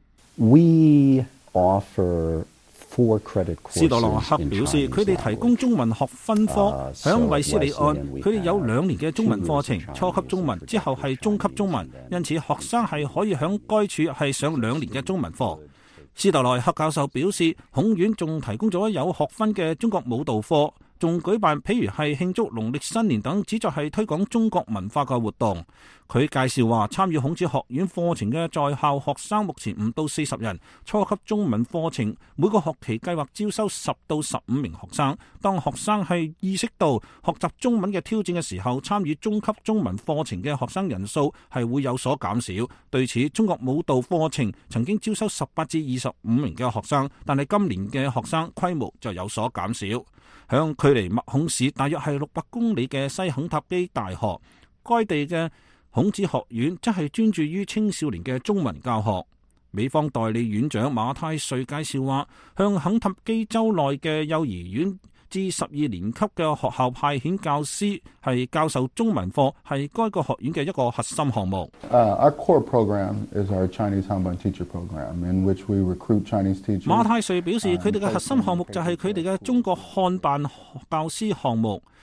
We offer 斯特萊克表示，佢哋提供中文學分科，響衛斯理安，佢哋有兩年嘅中文課程，初級中文之後係中級中文，因此學生係可以響該處係上兩年嘅中文課。斯特萊克教授表示，孔院仲提供咗有學分嘅中國舞蹈課，仲舉辦譬如係慶祝農曆新年等，旨在係推廣中國文化嘅活動。佢介紹話，參與孔子學院課程嘅在校學生目前唔到四十人。初級中文課程每個學期計劃招收十到十五名學生。當學生係意識到學習中文嘅挑戰嘅時候，參與中級中文課程嘅學生人數係會有所減少。對此，中國舞蹈課程曾經招收十八至二十五名嘅學生，但係今年嘅學生規模就有所減少。響距離麥孔市大約係六百公里嘅西肯塔基大學，該地嘅孔子學院則係專注於青少年嘅中文教學。美方代理院長馬泰瑞介紹話，向肯塔基州內嘅幼兒園至十二年級嘅學校派遣教師係教授中文課，係該個學院嘅一個核心項目。 Uh, our core program is our Chinese Hanban teacher program, in which we recruit Chinese teachers. 馬泰瑞表示，佢哋嘅核心項目就係佢哋嘅中國漢辦教師項目。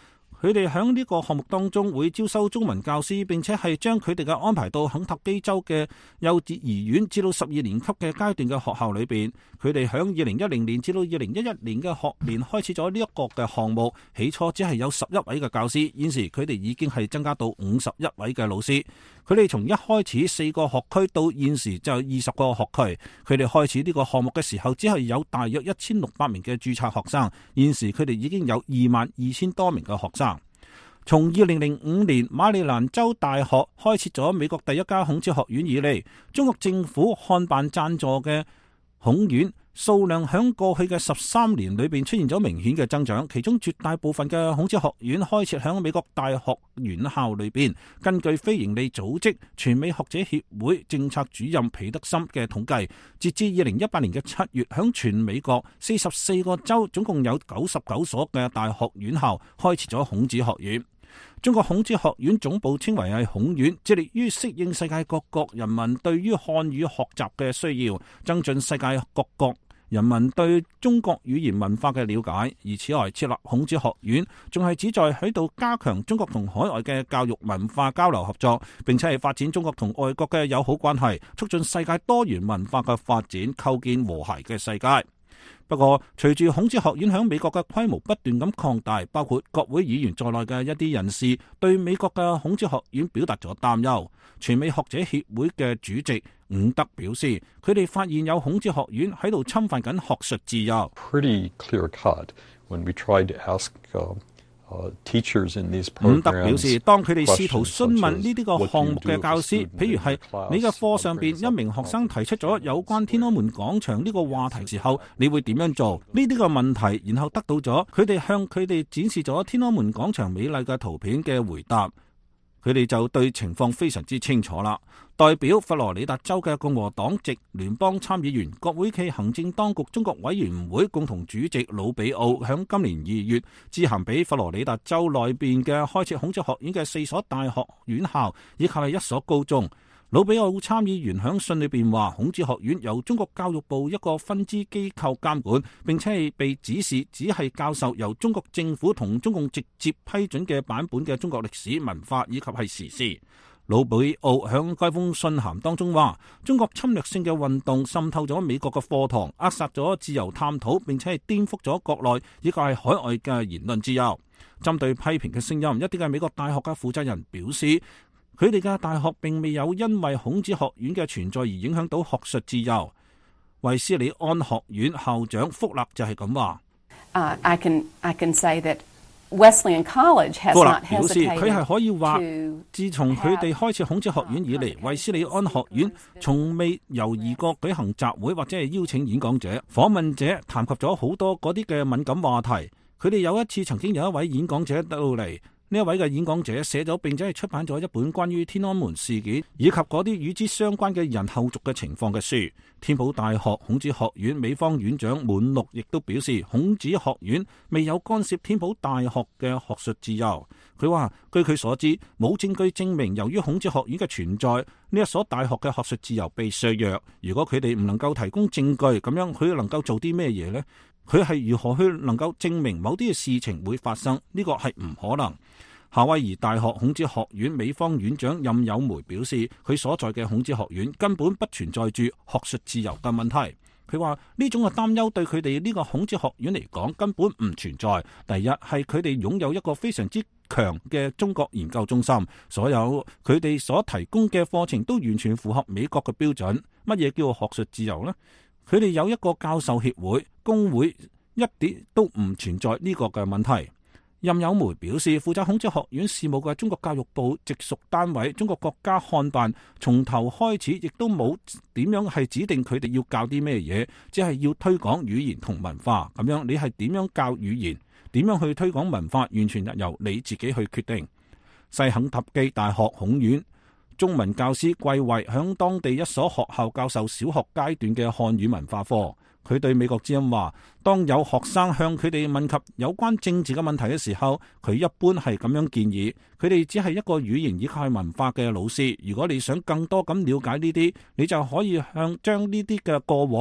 佢哋喺呢個項目當中會招收中文教師，並且係將佢哋嘅安排到肯塔基州嘅幼稚園至到十二年級嘅階段嘅學校裏邊。佢哋喺二零一零年至到二零一一年嘅學年開始咗呢一個嘅項目，起初只係有十一位嘅教師，現時佢哋已經係增加到五十一位嘅老師。佢哋從一開始四個學區到現時就有二十個學區。佢哋開始呢個項目嘅時候，只係有大約一千六百名嘅註冊學生，現時佢哋已經有二萬二千多名嘅學生。從二零零五年馬里蘭州大學開設咗美國第一家孔子學院以嚟，中國政府漢辦贊助嘅孔院數量響過去嘅十三年裏邊出現咗明顯嘅增長，其中絕大部分嘅孔子學院開設響美國大學院校裏邊。根據非營利組織全美學者協會政策主任彼得森嘅統計，截至二零一八年嘅七月，響全美國四十四個州總共有九十九所嘅大學院校開設咗孔子學院。中國孔子學院總部稱為係孔院，致力於適應世界各國人民對於漢語學習嘅需要，增進世界各國人民對中國語言文化嘅了解。而此外，設立孔子學院仲係旨在喺度加強中國同海外嘅教育文化交流合作，並且係發展中國同外國嘅友好關係，促進世界多元文化嘅發展，構建和諧嘅世界。不過，隨住孔子學院喺美國嘅規模不斷咁擴大，包括國會議員在內嘅一啲人士對美國嘅孔子學院表達咗擔憂。全美學者協會嘅主席伍德表示，佢哋發現有孔子學院喺度侵犯緊學術自由。 Pretty clear cut when we tried to ask, uh... 伍德表示，當佢哋試圖詢問呢啲個項目嘅教師，譬如係你嘅課上邊一名學生提出咗有關天安門廣場呢個話題時候，你會點樣做？呢啲個問題，然後得到咗佢哋向佢哋展示咗天安門廣場美麗嘅圖片嘅回答，佢哋就對情況非常之清楚啦。代表佛羅里達州嘅共和黨籍聯邦參議員、國會暨行政當局中國委員會共同主席魯比奧響今年二月致函俾佛羅里達州內邊嘅開設孔子學院嘅四所大學院校以及係一所高中。魯比奧參議員響信裏邊話，孔子學院由中國教育部一個分支機構監管，並且係被指示只係教授由中國政府同中共直接批准嘅版本嘅中國歷史文化以及係時事。魯比奧響該封信函當中話，中國侵略性嘅運動滲透咗美國嘅課堂，扼殺咗自由探討，並且係顛覆咗國內以及係海外嘅言論自由。針對批評嘅聲音，一啲嘅美國大學嘅負責人表示，佢哋嘅大學並未有因為孔子學院嘅存在而影響到學術自由。衛斯理安學院校長福勒就係咁話。 Uh, I can, I can say that Wesleyan College has not hesitated 表示佢係可以話，自從佢哋開設孔子學院以嚟，衛斯理安學院從未猶豫過舉行集會或者係邀請演講者。訪問者談及咗好多嗰啲嘅敏感話題。佢哋有一次曾經有一位演講者到嚟。呢一位嘅演講者寫咗並且係出版咗一本關於天安門事件以及嗰啲與之相關嘅人後續嘅情況嘅書。天普大學孔子學院美方院長滿陸亦都表示，孔子學院未有干涉天普大學嘅學術自由。佢話，據佢所知，冇證據證明由於孔子學院嘅存在，呢一所大學嘅學術自由被削弱。如果佢哋唔能夠提供證據，咁樣佢能夠做啲咩嘢呢？佢係如何去能夠證明某啲嘅事情會發生？呢個係唔可能。夏威夷大學孔子學院美方院長任友梅表示，佢所在嘅孔子學院根本不存在住學術自由嘅問題。佢話呢種嘅擔憂對佢哋呢個孔子學院嚟講根本唔存在。第一係佢哋擁有一個非常之強嘅中國研究中心，所有佢哋所提供嘅課程都完全符合美國嘅標準。乜嘢叫學術自由呢？佢哋有一個教授協會，工會一啲都唔存在呢個嘅問題。任友梅表示，負責孔子學院事務嘅中國教育部直屬單位中國國家漢辦從頭開始亦都冇點樣係指定佢哋要教啲咩嘢，只係要推廣語言同文化。咁樣你係點樣教語言，點樣去推廣文化，完全由你自己去決定。西肯塔基大學孔院中文教師季慧響當地一所學校教授小學階段嘅漢語文化課。佢對美國之音話，當有學生向佢哋問及有關政治嘅問題嘅時候，佢一般係咁樣建議，佢哋只係一個語言以及文化嘅老師。如果你想更多咁了解呢啲，你就可以向將呢啲嘅過往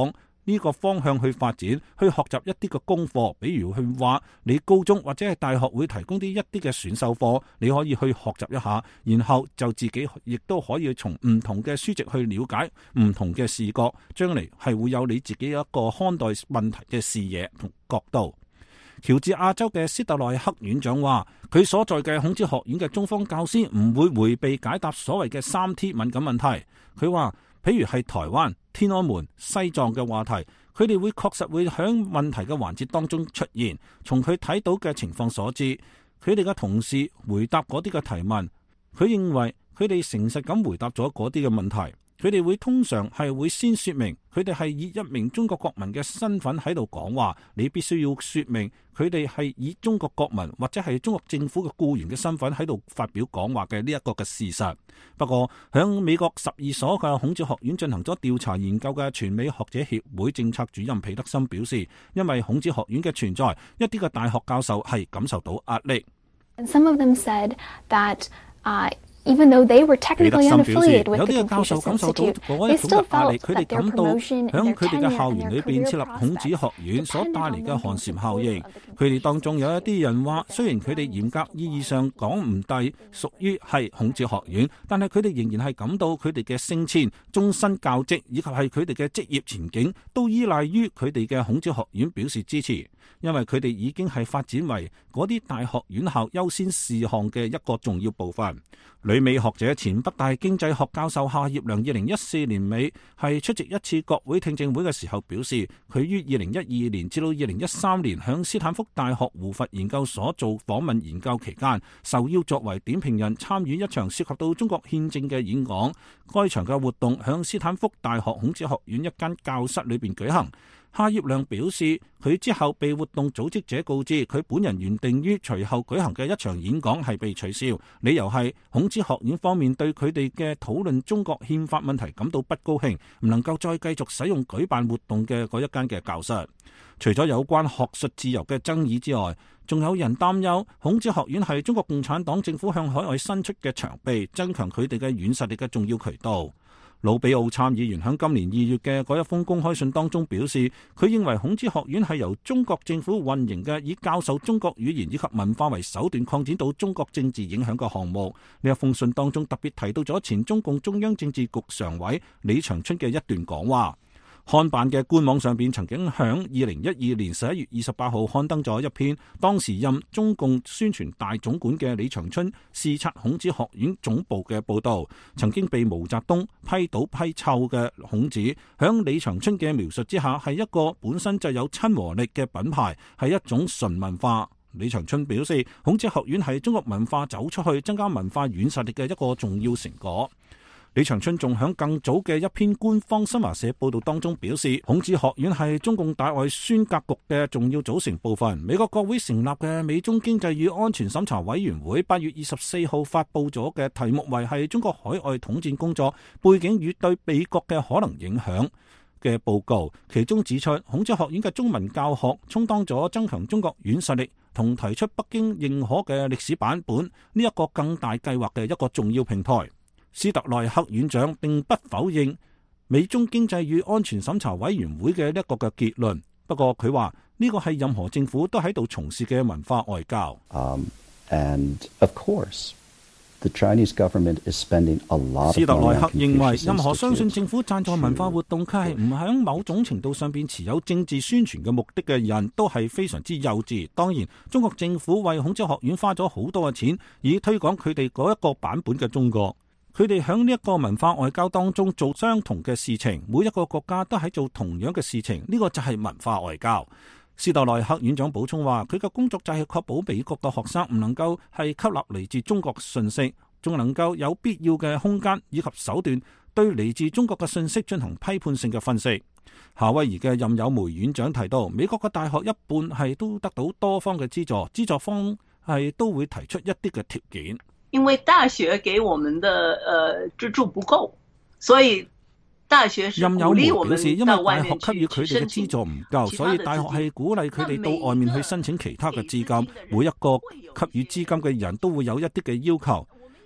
呢個方向去發展，去學習一啲嘅功課，比如去話你高中或者係大學會提供啲一啲嘅選修課，你可以去學習一下，然後就自己亦都可以從唔同嘅書籍去了解唔同嘅視角，將嚟係會有你自己一個看待問題嘅視野同角度。喬治亞州嘅斯特內克院長話，佢所在嘅孔子學院嘅中方教師唔會迴避解答所謂嘅三 T 敏感問題。佢話，譬如係台灣、天安門、西藏嘅話題，佢哋會確實會喺問題嘅環節當中出現。從佢睇到嘅情況所致，佢哋嘅同事回答嗰啲嘅提問，佢認為佢哋誠實咁回答咗嗰啲嘅問題。佢哋會通常係會先說明佢哋係以一名中國國民嘅身份喺度講話，你必須要說明佢哋係以中國國民或者係中國政府嘅僱員嘅身份喺度發表講話嘅呢一個嘅事實。不過響美國十二所嘅孔子學院進行咗調查研究嘅全美學者協會政策主任彼得森表示，因為孔子學院嘅存在，一啲嘅大學教授係感受到壓力。 And some of them said that, uh, Even though they were technically unaffiliated with the Confucius Institute, they still felt that their promotion and their tenure and their career prospects depended on them being supportive of the 佢哋當中有一啲人話，雖然佢哋嚴格意義上講唔抵屬於係孔子學院，但係佢哋仍然係感到佢哋嘅升遷、終身教職以及係佢哋嘅職業前景都依賴於佢哋嘅孔子學院表示支持，因為佢哋已經係發展為嗰啲大學院校優先事項嘅一個重要部分。旅美學者前北大經濟學教授夏業良二零一四年尾係出席一次國會聽證會嘅時候表示，佢於二零一二年至到二零一三年響斯坦福大學胡佛研究所做訪問研究期間，受邀作為點評人參與一場涉及到中國憲政嘅演講。該場嘅活動響斯坦福大學孔子學院一間教室裏邊舉行。夏業良表示，佢之後被活動組織者告知，佢本人原定於隨後舉行嘅一場演講係被取消，理由係孔子學院方面對佢哋嘅討論中國憲法問題感到不高興，唔能夠再繼續使用舉辦活動嘅嗰一間嘅教室。除咗有關學術自由嘅爭議之外，仲有人擔憂孔子學院係中國共產黨政府向海外伸出嘅長臂，增強佢哋嘅軟實力嘅重要渠道。魯比奧參議員喺今年二月嘅嗰一封公開信當中表示，佢認為孔子學院係由中國政府運營嘅，以教授中國語言以及文化為手段擴展到中國政治影響嘅項目。呢一封信當中特別提到咗前中共中央政治局常委李長春嘅一段講話。看辦嘅官網上邊曾經響二零一二年十一月二十八號刊登咗一篇當時任中共宣傳大總管嘅李長春視察孔子學院總部嘅報道。曾經被毛澤東批倒批臭嘅孔子，響李長春嘅描述之下，係一個本身就有親和力嘅品牌，係一種純文化。李長春表示，孔子學院係中國文化走出去、增加文化軟實力嘅一個重要成果。李長春仲響更早嘅一篇官方新華社報道當中表示，孔子學院係中共大外宣格局嘅重要組成部分。美國國會成立嘅美中經濟與安全審查委員會八月二十四號發佈咗嘅題目為係中國海外統戰工作背景與對美國嘅可能影響嘅報告，其中指出孔子學院嘅中文教學充當咗增強中國軟實力同提出北京認可嘅歷史版本呢一個更大計劃嘅一個重要平台。斯特內克院長並不否認美中經濟與安全審查委員會嘅一個嘅結論，不過佢話呢個係任何政府都喺度從事嘅文化外交。 Um, and of course, the Chinese government is spending a lot of money on Confucius Institute. 斯特內克認為，任何相信政府贊助文化活動，佢係唔喺某種程度上邊持有政治宣傳嘅目的嘅人，都係非常之幼稚。當然，中國政府為孔子學院花咗好多嘅錢，以推廣佢哋嗰一個版本嘅中國。佢哋喺呢一個文化外交當中做相同嘅事情，每一個國家都喺做同樣嘅事情，呢個就係文化外交。斯特內克院長補充話，佢嘅工作就係確保美國嘅學生唔能夠係吸納嚟自中國信息，仲能夠有必要嘅空間以及手段對嚟自中國嘅信息進行批判性嘅分析。夏威夷嘅任友梅院長提到，美國嘅大學一半係都得到多方嘅資助，資助方係都會提出一啲嘅條件。 因為大學給我們的呃資助不夠，所以大學是鼓勵我們到外面去申請。 任友梅表示，因為大學給予佢哋嘅資助唔夠，所以大學係鼓勵佢哋到外面去申請其他嘅資金。每一個給予資金嘅人都會有一啲嘅要求。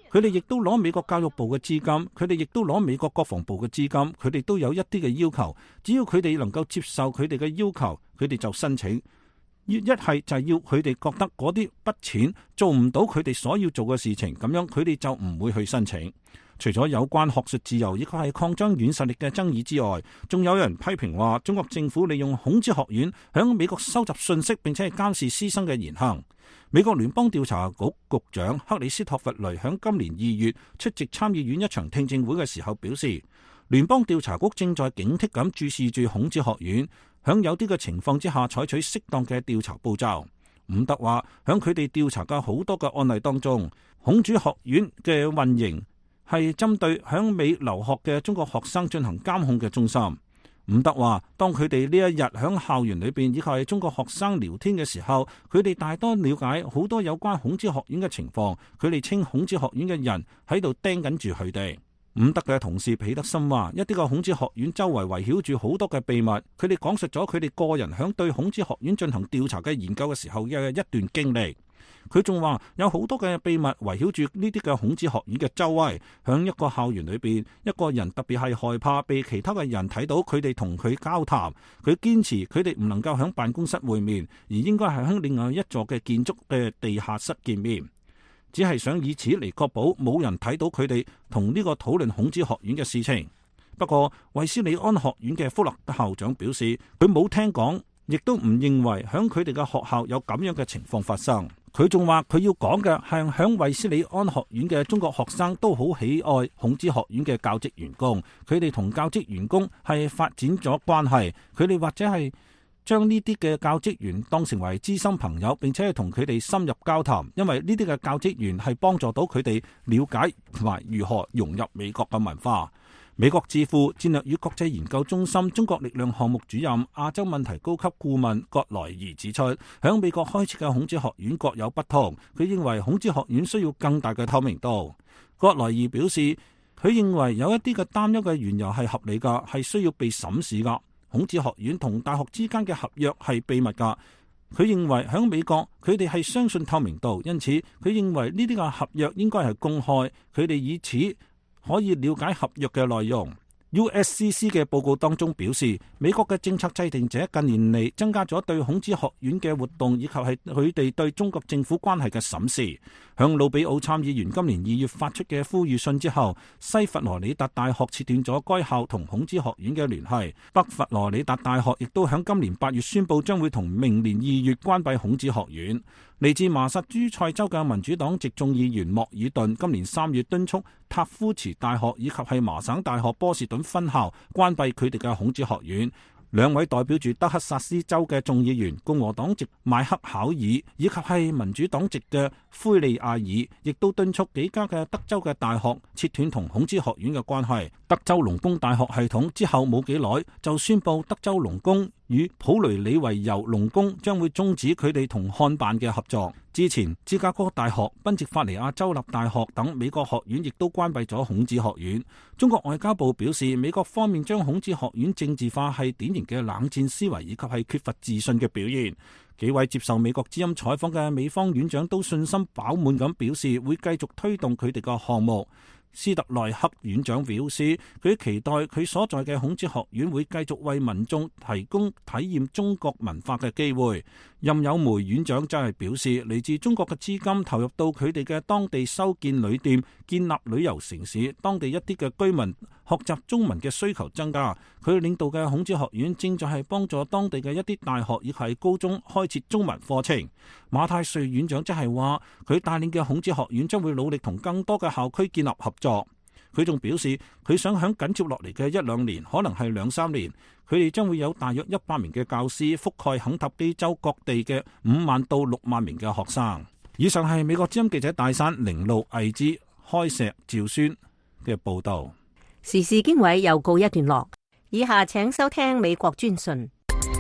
佢哋亦都攞美國教育部嘅資金，佢哋亦都攞美國國防部嘅資金，佢哋都有一啲嘅要求。只要佢哋能夠接受佢哋嘅要求，佢哋就申請。一係就係要佢哋覺得嗰啲筆錢做唔到佢哋所要做嘅事情，咁樣佢哋就唔會去申請。除咗有關學術自由以及係擴張軟實力嘅爭議之外，仲有人批評話中國政府利用孔子學院響美國收集信息並且係監視師生嘅言行。美國聯邦調查局局長克里斯托弗雷響今年二月出席參議院一場聽證會嘅時候表示，聯邦調查局正在警惕咁注視住孔子學院，響有啲嘅情況之下採取適當嘅調查步驟。伍德話響佢哋調查嘅好多嘅案例當中，孔子學院嘅運營係針對響美留學嘅中國學生進行監控嘅中心。伍德話，當佢哋呢一日響校園裏邊以及係中國學生聊天嘅時候，佢哋大多了解好多有關孔子學院嘅情況。佢哋稱孔子學院嘅人喺度盯緊住佢哋。伍德嘅同事彼得森話，一啲個孔子學院周圍圍繞住好多嘅秘密。佢哋講述咗佢哋個人響對孔子學院進行調查嘅研究嘅時候嘅一段經歷。佢仲話有好多嘅秘密圍繞住呢啲嘅孔子學院嘅周圍，響一個校園裏邊，一個人特別係害怕被其他嘅人睇到佢哋同佢交談。佢堅持佢哋唔能夠響辦公室會面，而應該係響另外一座嘅建築嘅地下室見面，只係想以此嚟確保冇人睇到佢哋同呢個討論孔子學院嘅事情。不過衛斯理安學院嘅福勒校長表示，佢冇聽講，亦都唔認為響佢哋嘅學校有咁樣嘅情況發生。佢仲話佢要講嘅係響衛斯理安學院嘅中國學生都好喜愛孔子學院嘅教職員工，佢哋同教職員工係發展咗關係，佢哋或者係將呢啲嘅教職員當成為知心朋友，並且係同佢哋深入交談，因為呢啲嘅教職員係幫助到佢哋了解同埋如何融入美國嘅文化。美國智庫戰略與國際研究中心中國力量項目主任亞洲問題高級顧問葛萊儀指出，響美國開設嘅孔子學院各有不同，佢認為孔子學院需要更大嘅透明度。葛萊儀表示，佢認為有一啲嘅擔憂嘅緣由係合理㗎，係需要被審視㗎。孔子學院同大學之間嘅合約係秘密㗎。佢認為響美國佢哋係相信透明度，因此佢認為呢啲嘅合約應該係公開，佢哋以此可以了解合約嘅內容。U S C C 嘅報告當中表示，美國嘅政策制定者近年嚟增加咗對孔子學院嘅活動，以及係佢哋對中國政府關係嘅審視。向魯比奧參議員今年二月發出嘅呼籲信之後，西佛羅里達大學切斷咗該校同孔子學院嘅聯繫。北佛羅里達大學亦都響今年八月宣布將會同明年二月關閉孔子學院。嚟自麻薩諸塞州嘅民主黨籍眾議員莫爾頓今年三月敦促塔夫茨大學以及係麻省大學波士頓分校關閉佢哋嘅孔子學院。兩位代表住德克薩斯州嘅眾議員，共和黨籍邁克考爾以及係民主黨籍嘅灰利亞爾，亦都敦促幾家嘅德州嘅大學切斷同孔子學院嘅關係。德州農工大學系統之後冇幾耐就宣布德州農工與普雷里維尤農工將會終止佢哋同漢辦嘅合作。之前芝加哥大學、賓夕法尼亞州立大學等美國學院亦都關閉咗孔子學院。中國外交部表示，美國方面將孔子學院政治化係典型嘅冷戰思維以及係缺乏自信嘅表現。幾位接受美國之音採訪嘅美方院長都信心飽滿咁表示，會繼續推動佢哋嘅項目。斯特內克院長表示，佢期待佢所在嘅孔子學院會繼續為民眾提供體驗中國文化嘅機會。任友梅院長則係表示，嚟自中國嘅資金投入到佢哋嘅當地修建旅店、建立旅遊城市，當地一啲嘅居民學習中文嘅需求增加。佢領導嘅孔子學院正在係幫助當地嘅一啲大學以及高中開設中文課程。馬太瑞院長則係話，佢帶領嘅孔子學院將會努力同更多嘅校區建立合作。佢仲表示，佢想喺緊接落嚟嘅一兩年，可能係兩三年，佢哋將會有大約一百名嘅教師，覆蓋肯塔基州各地嘅五萬到六萬名嘅學生。以上係美國之音記者戴珊、凌路、魏之、開石、趙宣嘅報道。 時事經緯又告一段落，以下請收聽美國專訊。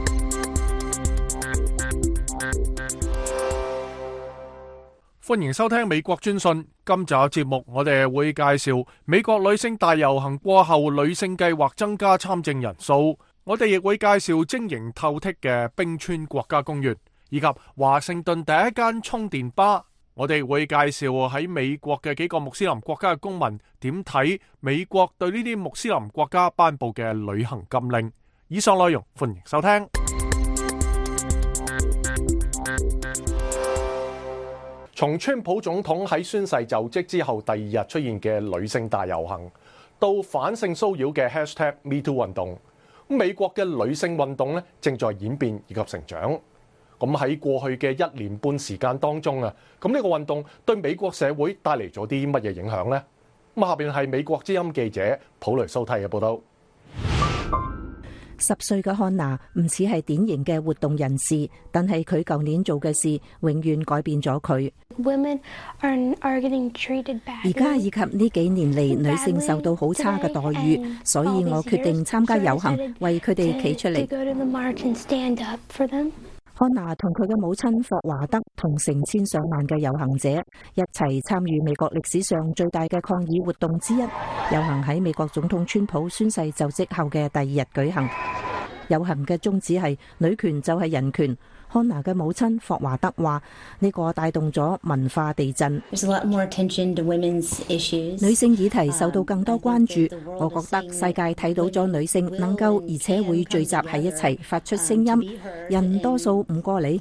歡迎收聽美國專訊。今集節目我哋會介紹美國女性大遊行過後，女性計劃增加參政人數。我哋亦會介紹晶瑩透剔嘅冰川國家公園，以及華盛頓第一間充電吧。 我哋會介紹喺美國嘅幾個穆斯林國家嘅公民點睇美國對呢啲穆斯林國家頒布嘅旅行禁令。以上內容歡迎收聽。從川普總統喺宣誓就職之後第二日出現嘅女性大遊行，到反性騷擾嘅 hashtag MeToo 運動，美國嘅女性運動咧正在演變以及成長。咁喺過去嘅一年半時間當中啊，咁呢個運動對美國社會帶嚟咗啲乜嘢影響呢？咁下邊係美國之音記者普雷蘇蒂嘅報道。 十歲嘅漢娜唔似係典型嘅活動人士，但係佢舊年做嘅事永遠改變咗佢。而家以及呢幾年嚟，女性受到好差嘅待遇，所以我決定參加遊行，為佢哋企出嚟。漢娜同佢嘅母親霍華德同成千上萬嘅遊行者一齊參與美國歷史上最大嘅抗議活動之一。遊行喺美國總統川普宣誓就職後嘅第二日舉行。遊行嘅宗旨係女權就係人權。漢娜嘅母親霍華德話：呢個帶動咗文化地震，女性議題受到更多關注。我覺得世界睇到咗女性能夠而且會聚集喺一齊發出聲音，人多數唔過你。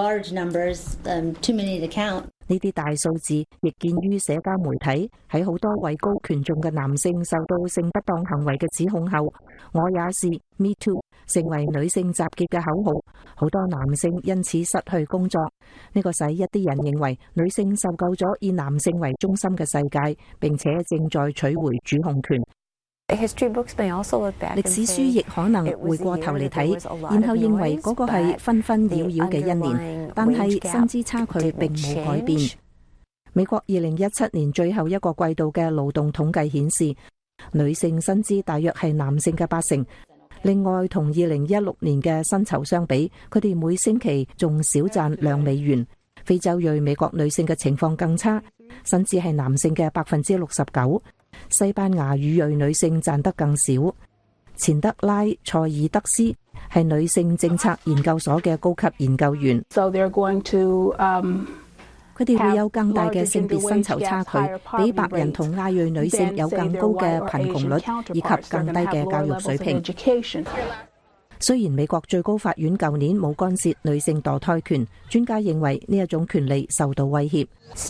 呢啲大數字亦見於社交媒體，喺好多位高權重嘅男性受到性不當行為嘅指控後，我也是 Me Too 成為女性集結嘅口號，好多男性因此失去工作。呢個使一啲人認為女性受夠咗以男性為中心嘅世界，並且正在取回主控權。歷史書亦可能回過頭嚟睇，然後認為嗰個係紛紛擾擾嘅一年，但係薪資差距並冇改變。美國二零一七年最後一個季度嘅勞動統計顯示，女性薪資大約係男性嘅八成。另外，同二零一六年嘅薪酬相比，佢哋每星期仲少賺兩美元。非洲裔美國女性嘅情況更差，薪資係男性嘅百分之六十九。西班牙語裔女性賺得更少。錢德拉塞爾德斯係女性政策研究所嘅高級研究員。So they're going to, um, 佢哋會有更大嘅性別薪酬差距，比白人同亞裔女性有更高嘅貧窮率以及更低嘅教育水平。雖然美國最高法院舊年冇干涉女性墮胎權，專家認為呢一種權利受到威脅。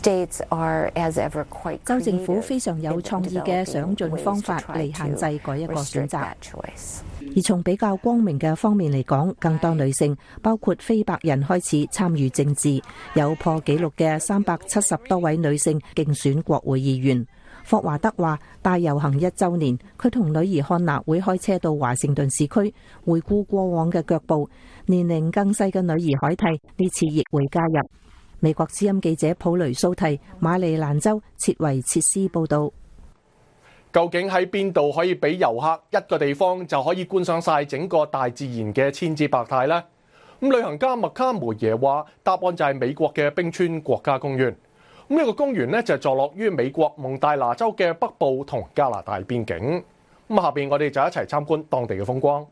州政府非常有創意嘅想盡方法嚟限制嗰一個選擇。而從比較光明嘅方面嚟講，更多女性，包括非白人開始參與政治，有破紀錄嘅三百七十多位女性競選國會議員。霍華德話：大遊行一週年，佢同女兒漢娜會開車到華盛頓市區，回顧過往嘅腳步。年齡更細嘅女兒海蒂呢次亦會加入。美國之音記者普雷蘇蒂，馬里蘭州切維切斯報導。 究竟喺邊度可以俾遊客一個地方就可以觀賞晒整個大自然嘅千姿百態呢？咁旅行家麥卡梅耶話：答案就係美國嘅冰川國家公園。咁呢個公園呢，就坐落於美國蒙大拿州嘅北部同加拿大邊境。咁下邊我哋就一齊參觀當地嘅風光。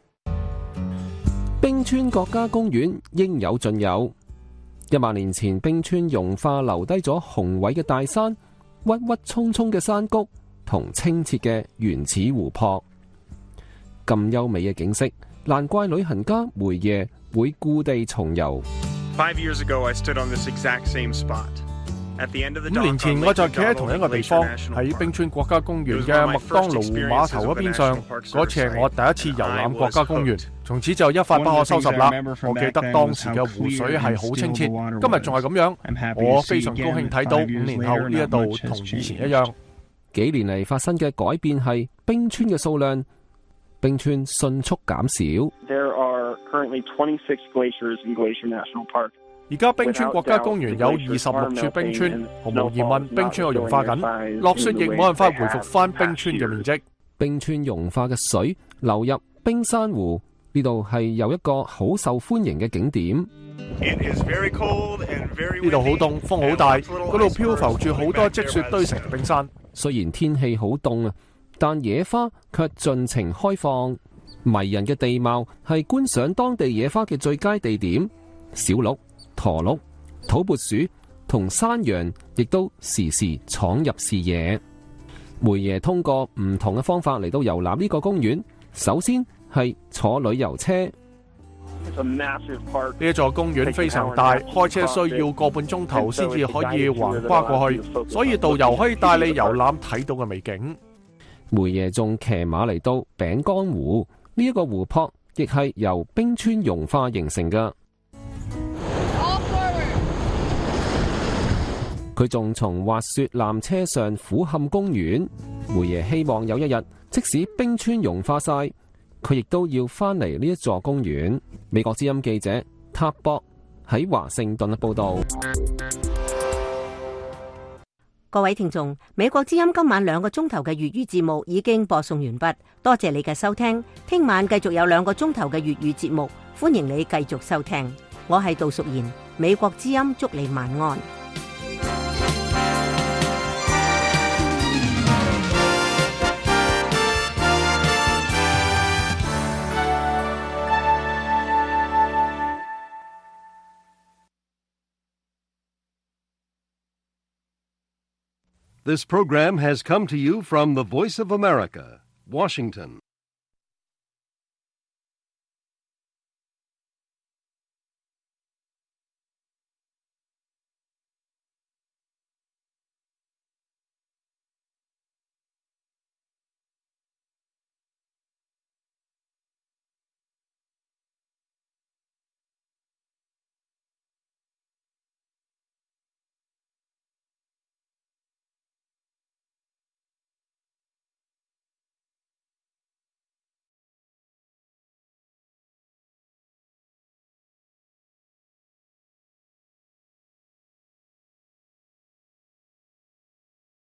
冰川國家公園應有盡有。一萬年前冰川融化留低咗雄偉嘅大山、鬱鬱蔥蔥嘅山谷同清澈嘅原始湖泊。咁優美嘅景色，難怪旅行家梅耶會故地重遊。 Five years ago, I stood on this exact same spot. 五年前我就企喺同一個地方，喺冰川國家公園嘅麥當勞湖碼頭嗰邊上。嗰次係我第一次遊覽國家公園，從此就一發不可收拾啦。我記得當時嘅湖水係好清澈，今日仲係咁樣。我非常高興睇到五年後呢一度同以前一樣。 幾年嚟發生嘅改變係冰川嘅數量，冰川迅速減少。 There are currently twenty-six glaciers in Glacier National Park. 而家冰川國家公園有二十六處冰川，毫無疑問，冰川又融化緊，落雪亦冇辦法回復翻冰川嘅面積。 冰川融化嘅水流入冰山湖，呢度係有一個好受歡迎嘅景點。 呢度好凍，風好大，嗰度漂浮住好多積雪堆成嘅冰山。 雖然天氣好凍啊，但野花卻盡情開放，迷人嘅地貌係觀賞當地野花嘅最佳地點。小鹿、駝鹿、土撥鼠、 同山羊亦都時時闖入視野。梅爺通過唔同嘅方法嚟到遊覽呢個公園，首先係坐旅遊車。 呢一座公園非常大，開車需要個半鐘頭先至可以橫跨過去，所以導遊可以帶你遊覽睇到嘅美景。 梅爺仲騎馬嚟到餅乾湖，呢、這、一個湖泊亦係由冰川融化形成嘅。佢仲從滑雪纜車上俯瞰公園。梅爺希望有一日，即使冰川融化晒，佢亦都要翻嚟呢一座公園。美國之音記者塔博喺華盛頓報道。 各位聽眾，美國之音今晚兩個鐘頭嘅粵語節目已經播送完畢，多謝你嘅收聽。聽晚繼續有兩個鐘頭嘅粵語節目，歡迎你繼續收聽。我係杜淑賢，美國之音祝你晚安。 This program has come to you from the Voice of America, Washington.